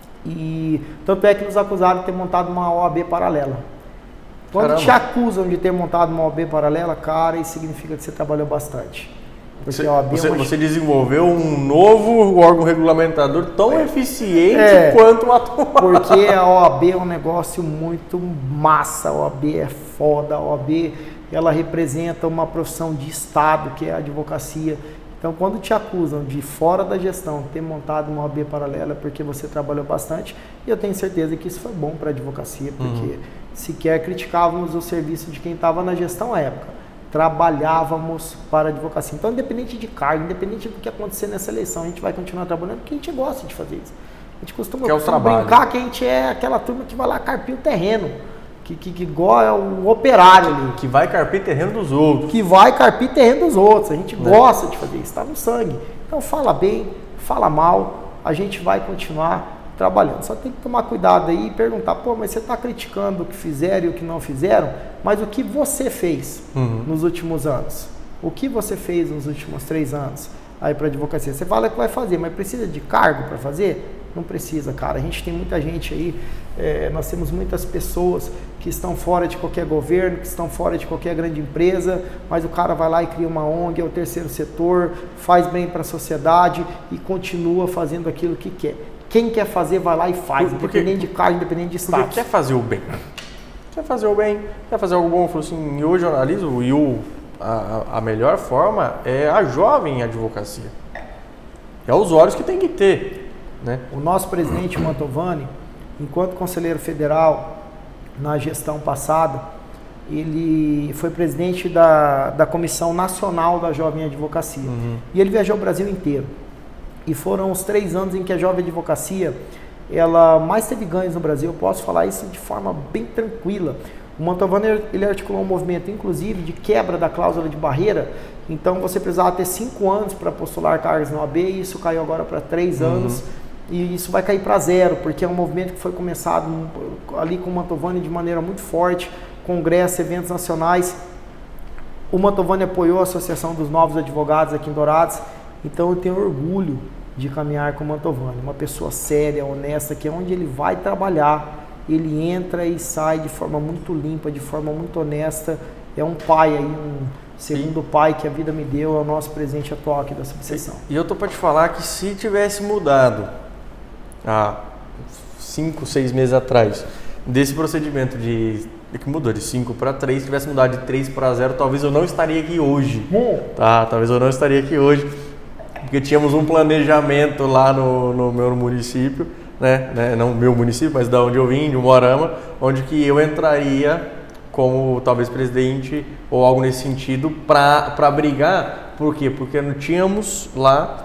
E tanto é que nos acusaram de ter montado uma OAB paralela. Quando te acusam de ter montado uma OAB paralela, cara, isso significa que você trabalhou bastante. Porque você desenvolveu um novo órgão regulamentador tão eficiente quanto o atual. Porque a OAB é um negócio muito massa, a OAB é foda, a OAB ela representa uma profissão de Estado, que é a advocacia. Então, quando te acusam de fora da gestão ter montado uma OAB paralela porque você trabalhou bastante, eu tenho certeza que isso foi bom para a advocacia, porque sequer criticávamos o serviço de quem estava na gestão à época. Trabalhávamos para a advocacia. Então, independente de cargo, independente do que acontecer nessa eleição, a gente vai continuar trabalhando porque a gente gosta de fazer isso. A gente costuma brincar que a gente é aquela turma que vai lá carpir o terreno. Que igual é um operário ali. Que vai carpir terreno dos outros. Que vai carpir terreno dos outros. A gente gosta de fazer isso, está no sangue. Então fala bem, fala mal, a gente vai continuar trabalhando. Só tem que tomar cuidado aí e perguntar, pô, mas você está criticando o que fizeram e o que não fizeram, mas o que você fez nos últimos anos? O que você fez nos últimos 3 anos aí para a advocacia? Você fala que vai fazer, mas precisa de cargo para fazer? Não precisa, cara. A gente tem muita gente aí, nós temos muitas pessoas que estão fora de qualquer governo, que estão fora de qualquer grande empresa, mas o cara vai lá e cria uma ONG, é o terceiro setor, faz bem para a sociedade e continua fazendo aquilo que quer. Quem quer fazer, vai lá e faz, independente de cargo, independente de status. Porque quer fazer o bem. Quer fazer o bem, quer fazer algo bom. Falou assim, o jornalismo e a melhor forma é a jovem advocacia. É os olhos que tem que ter. Né? O nosso presidente Mantovani, enquanto conselheiro federal na gestão passada, ele foi presidente da Comissão Nacional da Jovem Advocacia. E ele viajou o Brasil inteiro. E foram os 3 anos em que a Jovem Advocacia ela mais teve ganhos no Brasil. Eu posso falar isso de forma bem tranquila. O Mantovani ele articulou um movimento, inclusive, de quebra da cláusula de barreira. Então, você precisava ter 5 anos para postular cargos na OAB, e isso caiu agora para 3 anos. E isso vai cair para 0, porque é um movimento que foi começado ali com o Mantovani de maneira muito forte, congressos, eventos nacionais. O Mantovani apoiou a Associação dos Novos Advogados aqui em Dourados, então eu tenho orgulho de caminhar com o Mantovani, uma pessoa séria, honesta, que é onde ele vai trabalhar, ele entra e sai de forma muito limpa, de forma muito honesta. É um pai aí, um segundo pai que a vida me deu, é o nosso presidente atual aqui da subseção. E eu tô para te falar que se tivesse mudado há 5, 6 meses atrás, desse procedimento que mudou de 5 para 3, tivesse mudado de 3 para 0, talvez eu não estaria aqui hoje. Tá? Talvez eu não estaria aqui hoje, porque tínhamos um planejamento lá no meu município, né? Não meu município, mas da onde eu vim, de Umuarama, onde que eu entraria como talvez presidente ou algo nesse sentido para brigar. Por quê? Porque não tínhamos lá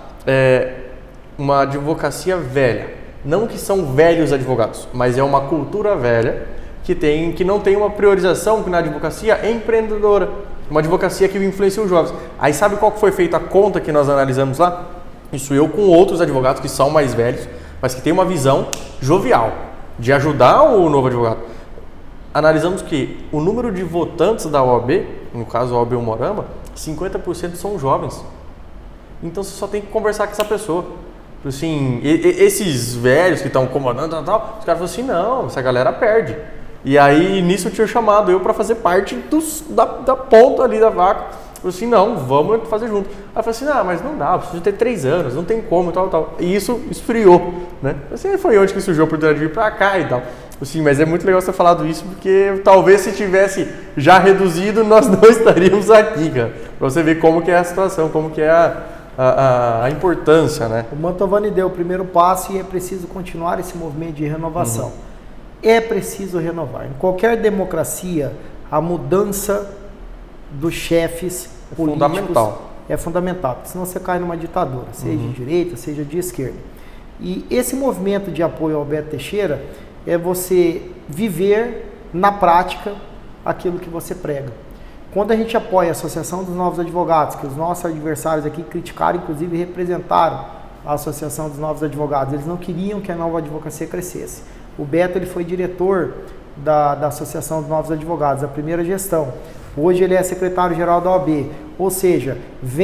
uma advocacia velha. Não que são velhos advogados, mas é uma cultura velha que não tem uma priorização na advocacia empreendedora. Uma advocacia que influencia os jovens. Aí sabe qual que foi feita a conta que nós analisamos lá? Isso eu com outros advogados que são mais velhos, mas que têm uma visão jovial de ajudar o novo advogado. Analisamos que o número de votantes da OAB, no caso a OAB Umuarama, 50% são jovens. Então você só tem que conversar com essa pessoa. Assim, esses velhos que estão comandando, os caras falam assim, não, essa galera perde. E aí nisso eu tinha chamado eu para fazer parte da ponta ali da vaca. Eu falei assim, não, vamos fazer junto. Aí eu falei assim, mas não dá, eu preciso ter 3 anos, não tem como, tal. E isso esfriou, né? Assim, foi onde que surgiu a oportunidade de vir para cá e tal. Assim, mas é muito legal você ter falado isso, porque talvez se tivesse já reduzido, nós não estaríamos aqui, cara. Para você ver como que é a situação, como que é a importância, né? O Mantovani deu o primeiro passo e é preciso continuar esse movimento de renovação. É preciso renovar. Em qualquer democracia, a mudança dos chefes políticos. Fundamental. É fundamental, porque senão você cai numa ditadura, seja de direita, seja de esquerda. E esse movimento de apoio ao Beto Teixeira é você viver na prática aquilo que você prega. Quando a gente apoia a Associação dos Novos Advogados, que os nossos adversários aqui criticaram, inclusive representaram a Associação dos Novos Advogados, eles não queriam que a nova advocacia crescesse. O Beto ele foi diretor da Associação dos Novos Advogados, a primeira gestão. Hoje ele é secretário-geral da OAB, ou seja,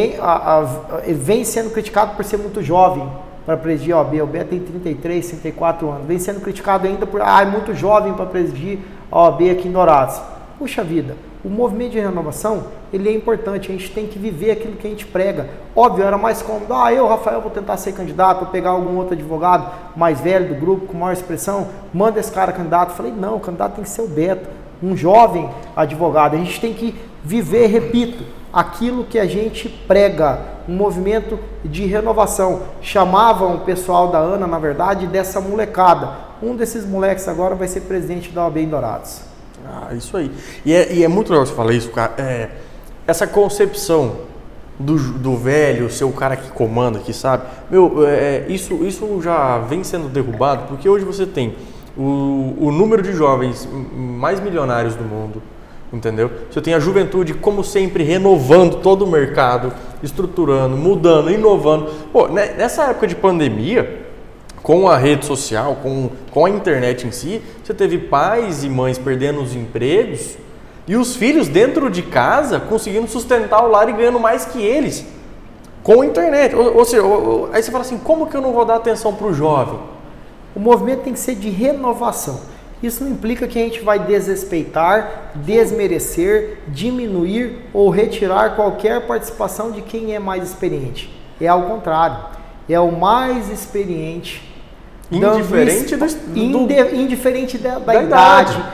ele vem sendo criticado por ser muito jovem para presidir a OAB. O Beto tem 33, 34 anos, vem sendo criticado ainda por é muito jovem para presidir a OAB aqui em Dourados. Puxa vida, o movimento de renovação, ele é importante, a gente tem que viver aquilo que a gente prega. Óbvio, era mais cômodo, eu, Rafael, vou tentar ser candidato, vou pegar algum outro advogado mais velho do grupo, com maior expressão, manda esse cara candidato. Eu falei, não, o candidato tem que ser o Beto, um jovem advogado. A gente tem que viver, repito, aquilo que a gente prega, um movimento de renovação. Chamavam o pessoal da ANA, na verdade, dessa molecada. Um desses moleques agora vai ser presidente da OAB em Dourados. Isso aí. E é muito legal você falar isso, cara. Essa concepção do velho, ser o cara que comanda, que sabe. Isso já vem sendo derrubado, porque hoje você tem o número de jovens mais milionários do mundo, entendeu? Você tem a juventude, como sempre, renovando todo o mercado, estruturando, mudando, inovando. Pô, nessa época de pandemia, com a rede social, com a internet em si, você teve pais e mães perdendo os empregos e os filhos dentro de casa conseguindo sustentar o lar e ganhando mais que eles com a internet. Ou seja, aí você fala assim, como que eu não vou dar atenção para o jovem? O movimento tem que ser de renovação. Isso não implica que a gente vai desrespeitar, desmerecer, diminuir ou retirar qualquer participação de quem é mais experiente. É ao contrário. É o mais experiente. Indiferente da idade.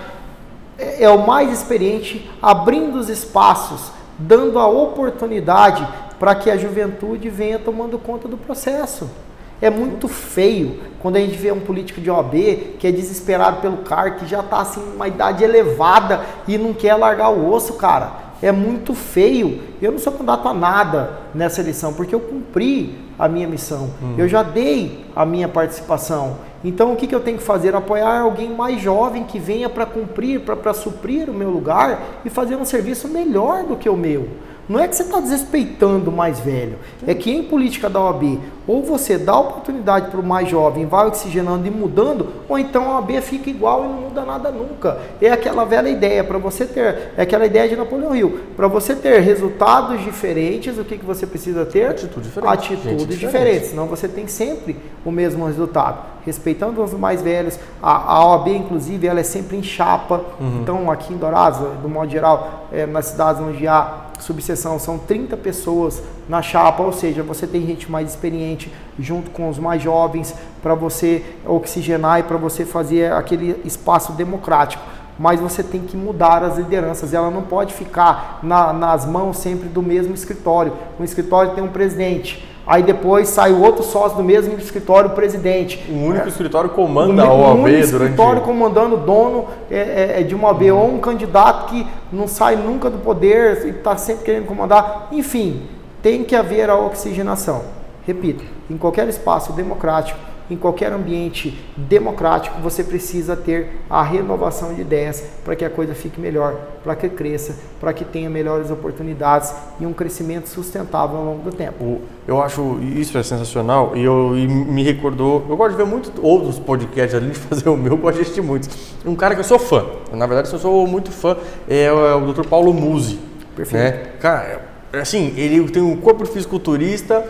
É o mais experiente abrindo os espaços, dando a oportunidade para que a juventude venha tomando conta do processo. É muito feio quando a gente vê um político de OAB que é desesperado pelo cargo, que já está assim, uma idade elevada e não quer largar o osso, cara. É muito feio. Eu não sou candidato a nada nessa eleição, porque eu cumpri a minha missão. Eu já dei a minha participação. Então, o que eu tenho que fazer? Apoiar alguém mais jovem que venha para cumprir, para suprir o meu lugar e fazer um serviço melhor do que o meu. Não é que você está desrespeitando o mais velho. É que em política da OAB, ou você dá oportunidade para o mais jovem, vai oxigenando e mudando, ou então a OAB fica igual e não muda nada nunca. É aquela velha ideia, para você ter, é aquela ideia de Napoleão Hill. Para você ter resultados diferentes, o que você precisa ter? Atitudes diferentes. Senão você tem sempre o mesmo resultado. Respeitando os mais velhos, a OAB, inclusive, ela é sempre em chapa. Então, aqui em Dourados, do modo geral, nas cidades onde há subseção, são 30 pessoas na chapa, ou seja, você tem gente mais experiente junto com os mais jovens para você oxigenar e para você fazer aquele espaço democrático. Mas você tem que mudar as lideranças, ela não pode ficar nas mãos sempre do mesmo escritório. Um escritório tem um presidente, aí depois sai o outro sócio do mesmo escritório, o presidente. O único escritório comanda a OAB durante... O escritório comandando o dono de uma OAB, ou um candidato que não sai nunca do poder e está sempre querendo comandar. Enfim, tem que haver a oxigenação. Repito, em qualquer espaço democrático, em qualquer ambiente democrático, você precisa ter a renovação de ideias para que a coisa fique melhor, para que cresça, para que tenha melhores oportunidades e um crescimento sustentável ao longo do tempo. Eu acho isso é sensacional e me recordou, eu gosto de ver muito outros podcasts, além de fazer o meu, eu gosto de assistir muitos. Um cara que eu sou fã, na verdade eu sou muito fã, é o Dr. Paulo Musi. Perfeito. Né? Cara, assim, ele tem um corpo de fisiculturista,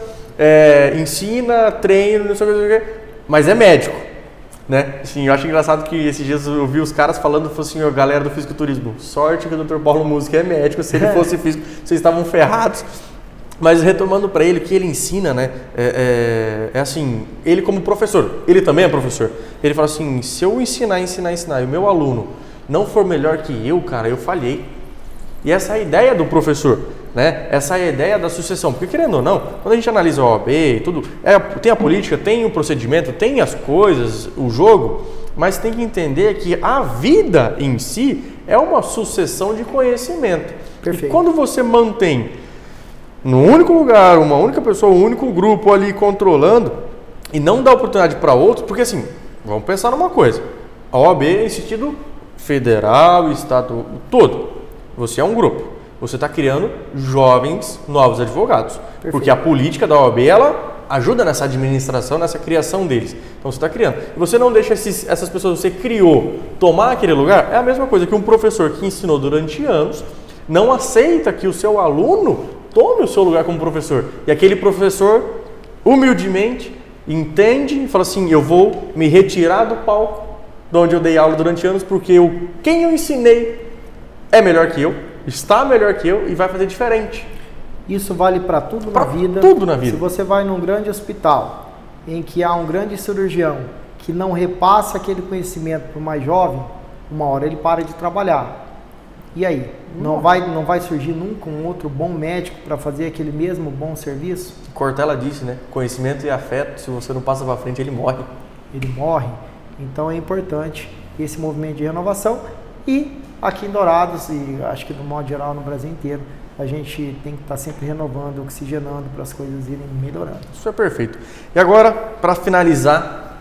ensina, treina, não sei o que, mas é médico, né? Assim, eu acho engraçado que esses dias eu vi os caras falando, assim, a galera do fisiculturismo, sorte que o Dr. Paulo Musi é médico, se ele fosse físico, vocês estavam ferrados. Mas retomando para ele, o que ele ensina, né? Assim, ele como professor, ele também é professor, ele fala assim, se eu ensinar e o meu aluno não for melhor que eu, cara, eu falhei. E essa é a ideia do professor, né? Essa é a ideia da sucessão, porque querendo ou não, quando a gente analisa a OAB e tudo, tem a política, tem o procedimento, tem as coisas, o jogo, mas tem que entender que a vida em si é uma sucessão de conhecimento. Perfeito. E quando você mantém num único lugar, uma única pessoa, um único grupo ali controlando e não dar oportunidade para outros, porque assim, vamos pensar numa coisa, a OAB é em sentido federal, estado todo, você é um grupo, você está criando jovens novos advogados, Perfeito. Porque a política da OAB, ela ajuda nessa administração, nessa criação deles. Então você está criando. E você não deixa essas pessoas que você criou tomar aquele lugar, é a mesma coisa que um professor que ensinou durante anos não aceita que o seu aluno tome o seu lugar como professor. E aquele professor, humildemente, entende e fala assim, eu vou me retirar do palco de onde eu dei aula durante anos, porque quem eu ensinei é melhor que eu, está melhor que eu e vai fazer diferente. Isso vale para tudo na vida. Tudo na vida. Se você vai num grande hospital em que há um grande cirurgião que não repassa aquele conhecimento para o mais jovem, uma hora ele para de trabalhar. E aí? Não vai surgir nunca um outro bom médico para fazer aquele mesmo bom serviço? Cortella disse, né? Conhecimento e afeto, se você não passa para frente, ele morre. Ele morre. Então é importante esse movimento de renovação. E aqui em Dourados, e acho que no modo geral no Brasil inteiro, a gente tem que estar sempre renovando, oxigenando para as coisas irem melhorando. Isso é perfeito. E agora, para finalizar,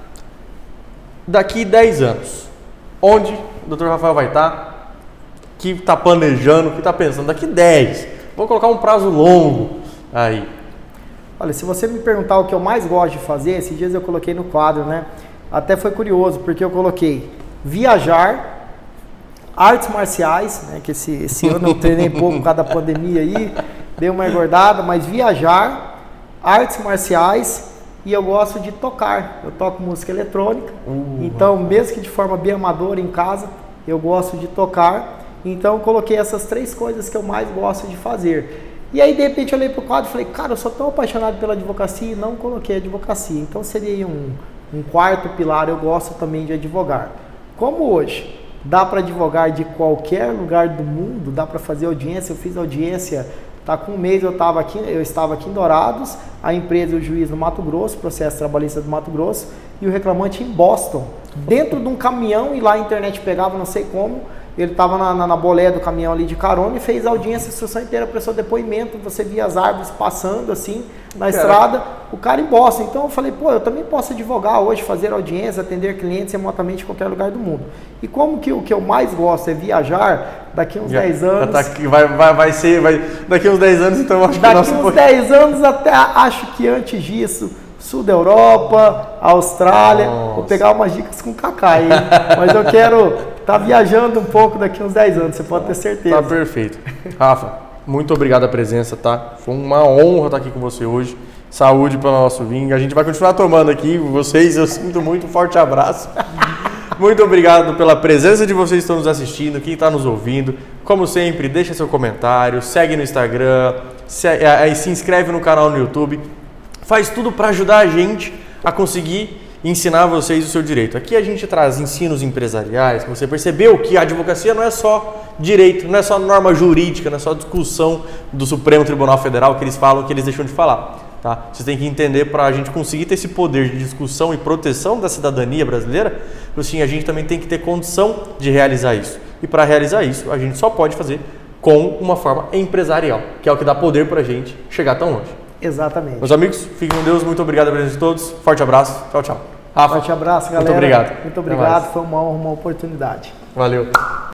daqui 10 anos, onde o Dr. Rafael vai estar? Que está planejando, que está pensando? Daqui 10. Vou colocar um prazo longo aí. Olha, se você me perguntar o que eu mais gosto de fazer, esses dias eu coloquei no quadro, né? Até foi curioso, porque eu coloquei viajar, artes marciais, né, que esse ano eu treinei pouco por causa da pandemia aí, dei uma engordada, mas viajar, artes marciais e eu gosto de tocar. Eu toco música eletrônica, então mesmo que de forma bem amadora em casa, eu gosto de tocar. Então eu coloquei essas 3 coisas que eu mais gosto de fazer. E aí de repente eu olhei para o quadro e falei, cara, eu sou tão apaixonado pela advocacia e não coloquei advocacia. Então seria um quarto pilar, eu gosto também de advogar. Como hoje dá para advogar de qualquer lugar do mundo, dá para fazer audiência. Eu fiz audiência, tá com um mês eu estava aqui em Dourados, a empresa e o juiz no Mato Grosso, processo trabalhista do Mato Grosso, e o reclamante em Boston, dentro de um caminhão, e lá a internet pegava, não sei como, ele estava na boleia do caminhão ali de carona e fez audiência, a sessão inteira, prestou depoimento, você via as árvores passando assim na estrada, o cara em Boston. Então eu falei, pô, eu também posso advogar hoje, fazer audiência, atender clientes remotamente em qualquer lugar do mundo. E como que o que eu mais gosto é viajar, daqui uns 10 anos... daqui uns 10 anos, então eu acho que... Daqui uns 10 anos, até acho que antes disso, sul da Europa, Austrália, vou pegar umas dicas com o Kaká, hein? Mas eu quero estar viajando um pouco daqui uns 10 anos, você pode ter certeza. Tá perfeito. Rafa, muito obrigado a presença, tá? Foi uma honra estar aqui com você hoje. Saúde pelo nosso vinho. A gente vai continuar tomando aqui, vocês, eu sinto muito, um forte abraço. Muito obrigado pela presença de vocês que estão nos assistindo, quem está nos ouvindo. Como sempre, deixa seu comentário, segue no Instagram, se inscreve no canal no YouTube. Faz tudo para ajudar a gente a conseguir ensinar vocês o seu direito. Aqui a gente traz ensinos empresariais, você percebeu que a advocacia não é só direito, não é só norma jurídica, não é só discussão do Supremo Tribunal Federal que eles falam, que eles deixam de falar. Tá? Você tem que entender, para a gente conseguir ter esse poder de discussão e proteção da cidadania brasileira, assim, a gente também tem que ter condição de realizar isso. E para realizar isso, a gente só pode fazer com uma forma empresarial, que é o que dá poder para a gente chegar tão longe. Exatamente. Meus amigos, fiquem com Deus, muito obrigado a presença de todos, forte abraço, tchau, tchau. Rafa, forte abraço, galera. Muito obrigado. Muito obrigado, foi uma honra, uma oportunidade. Valeu.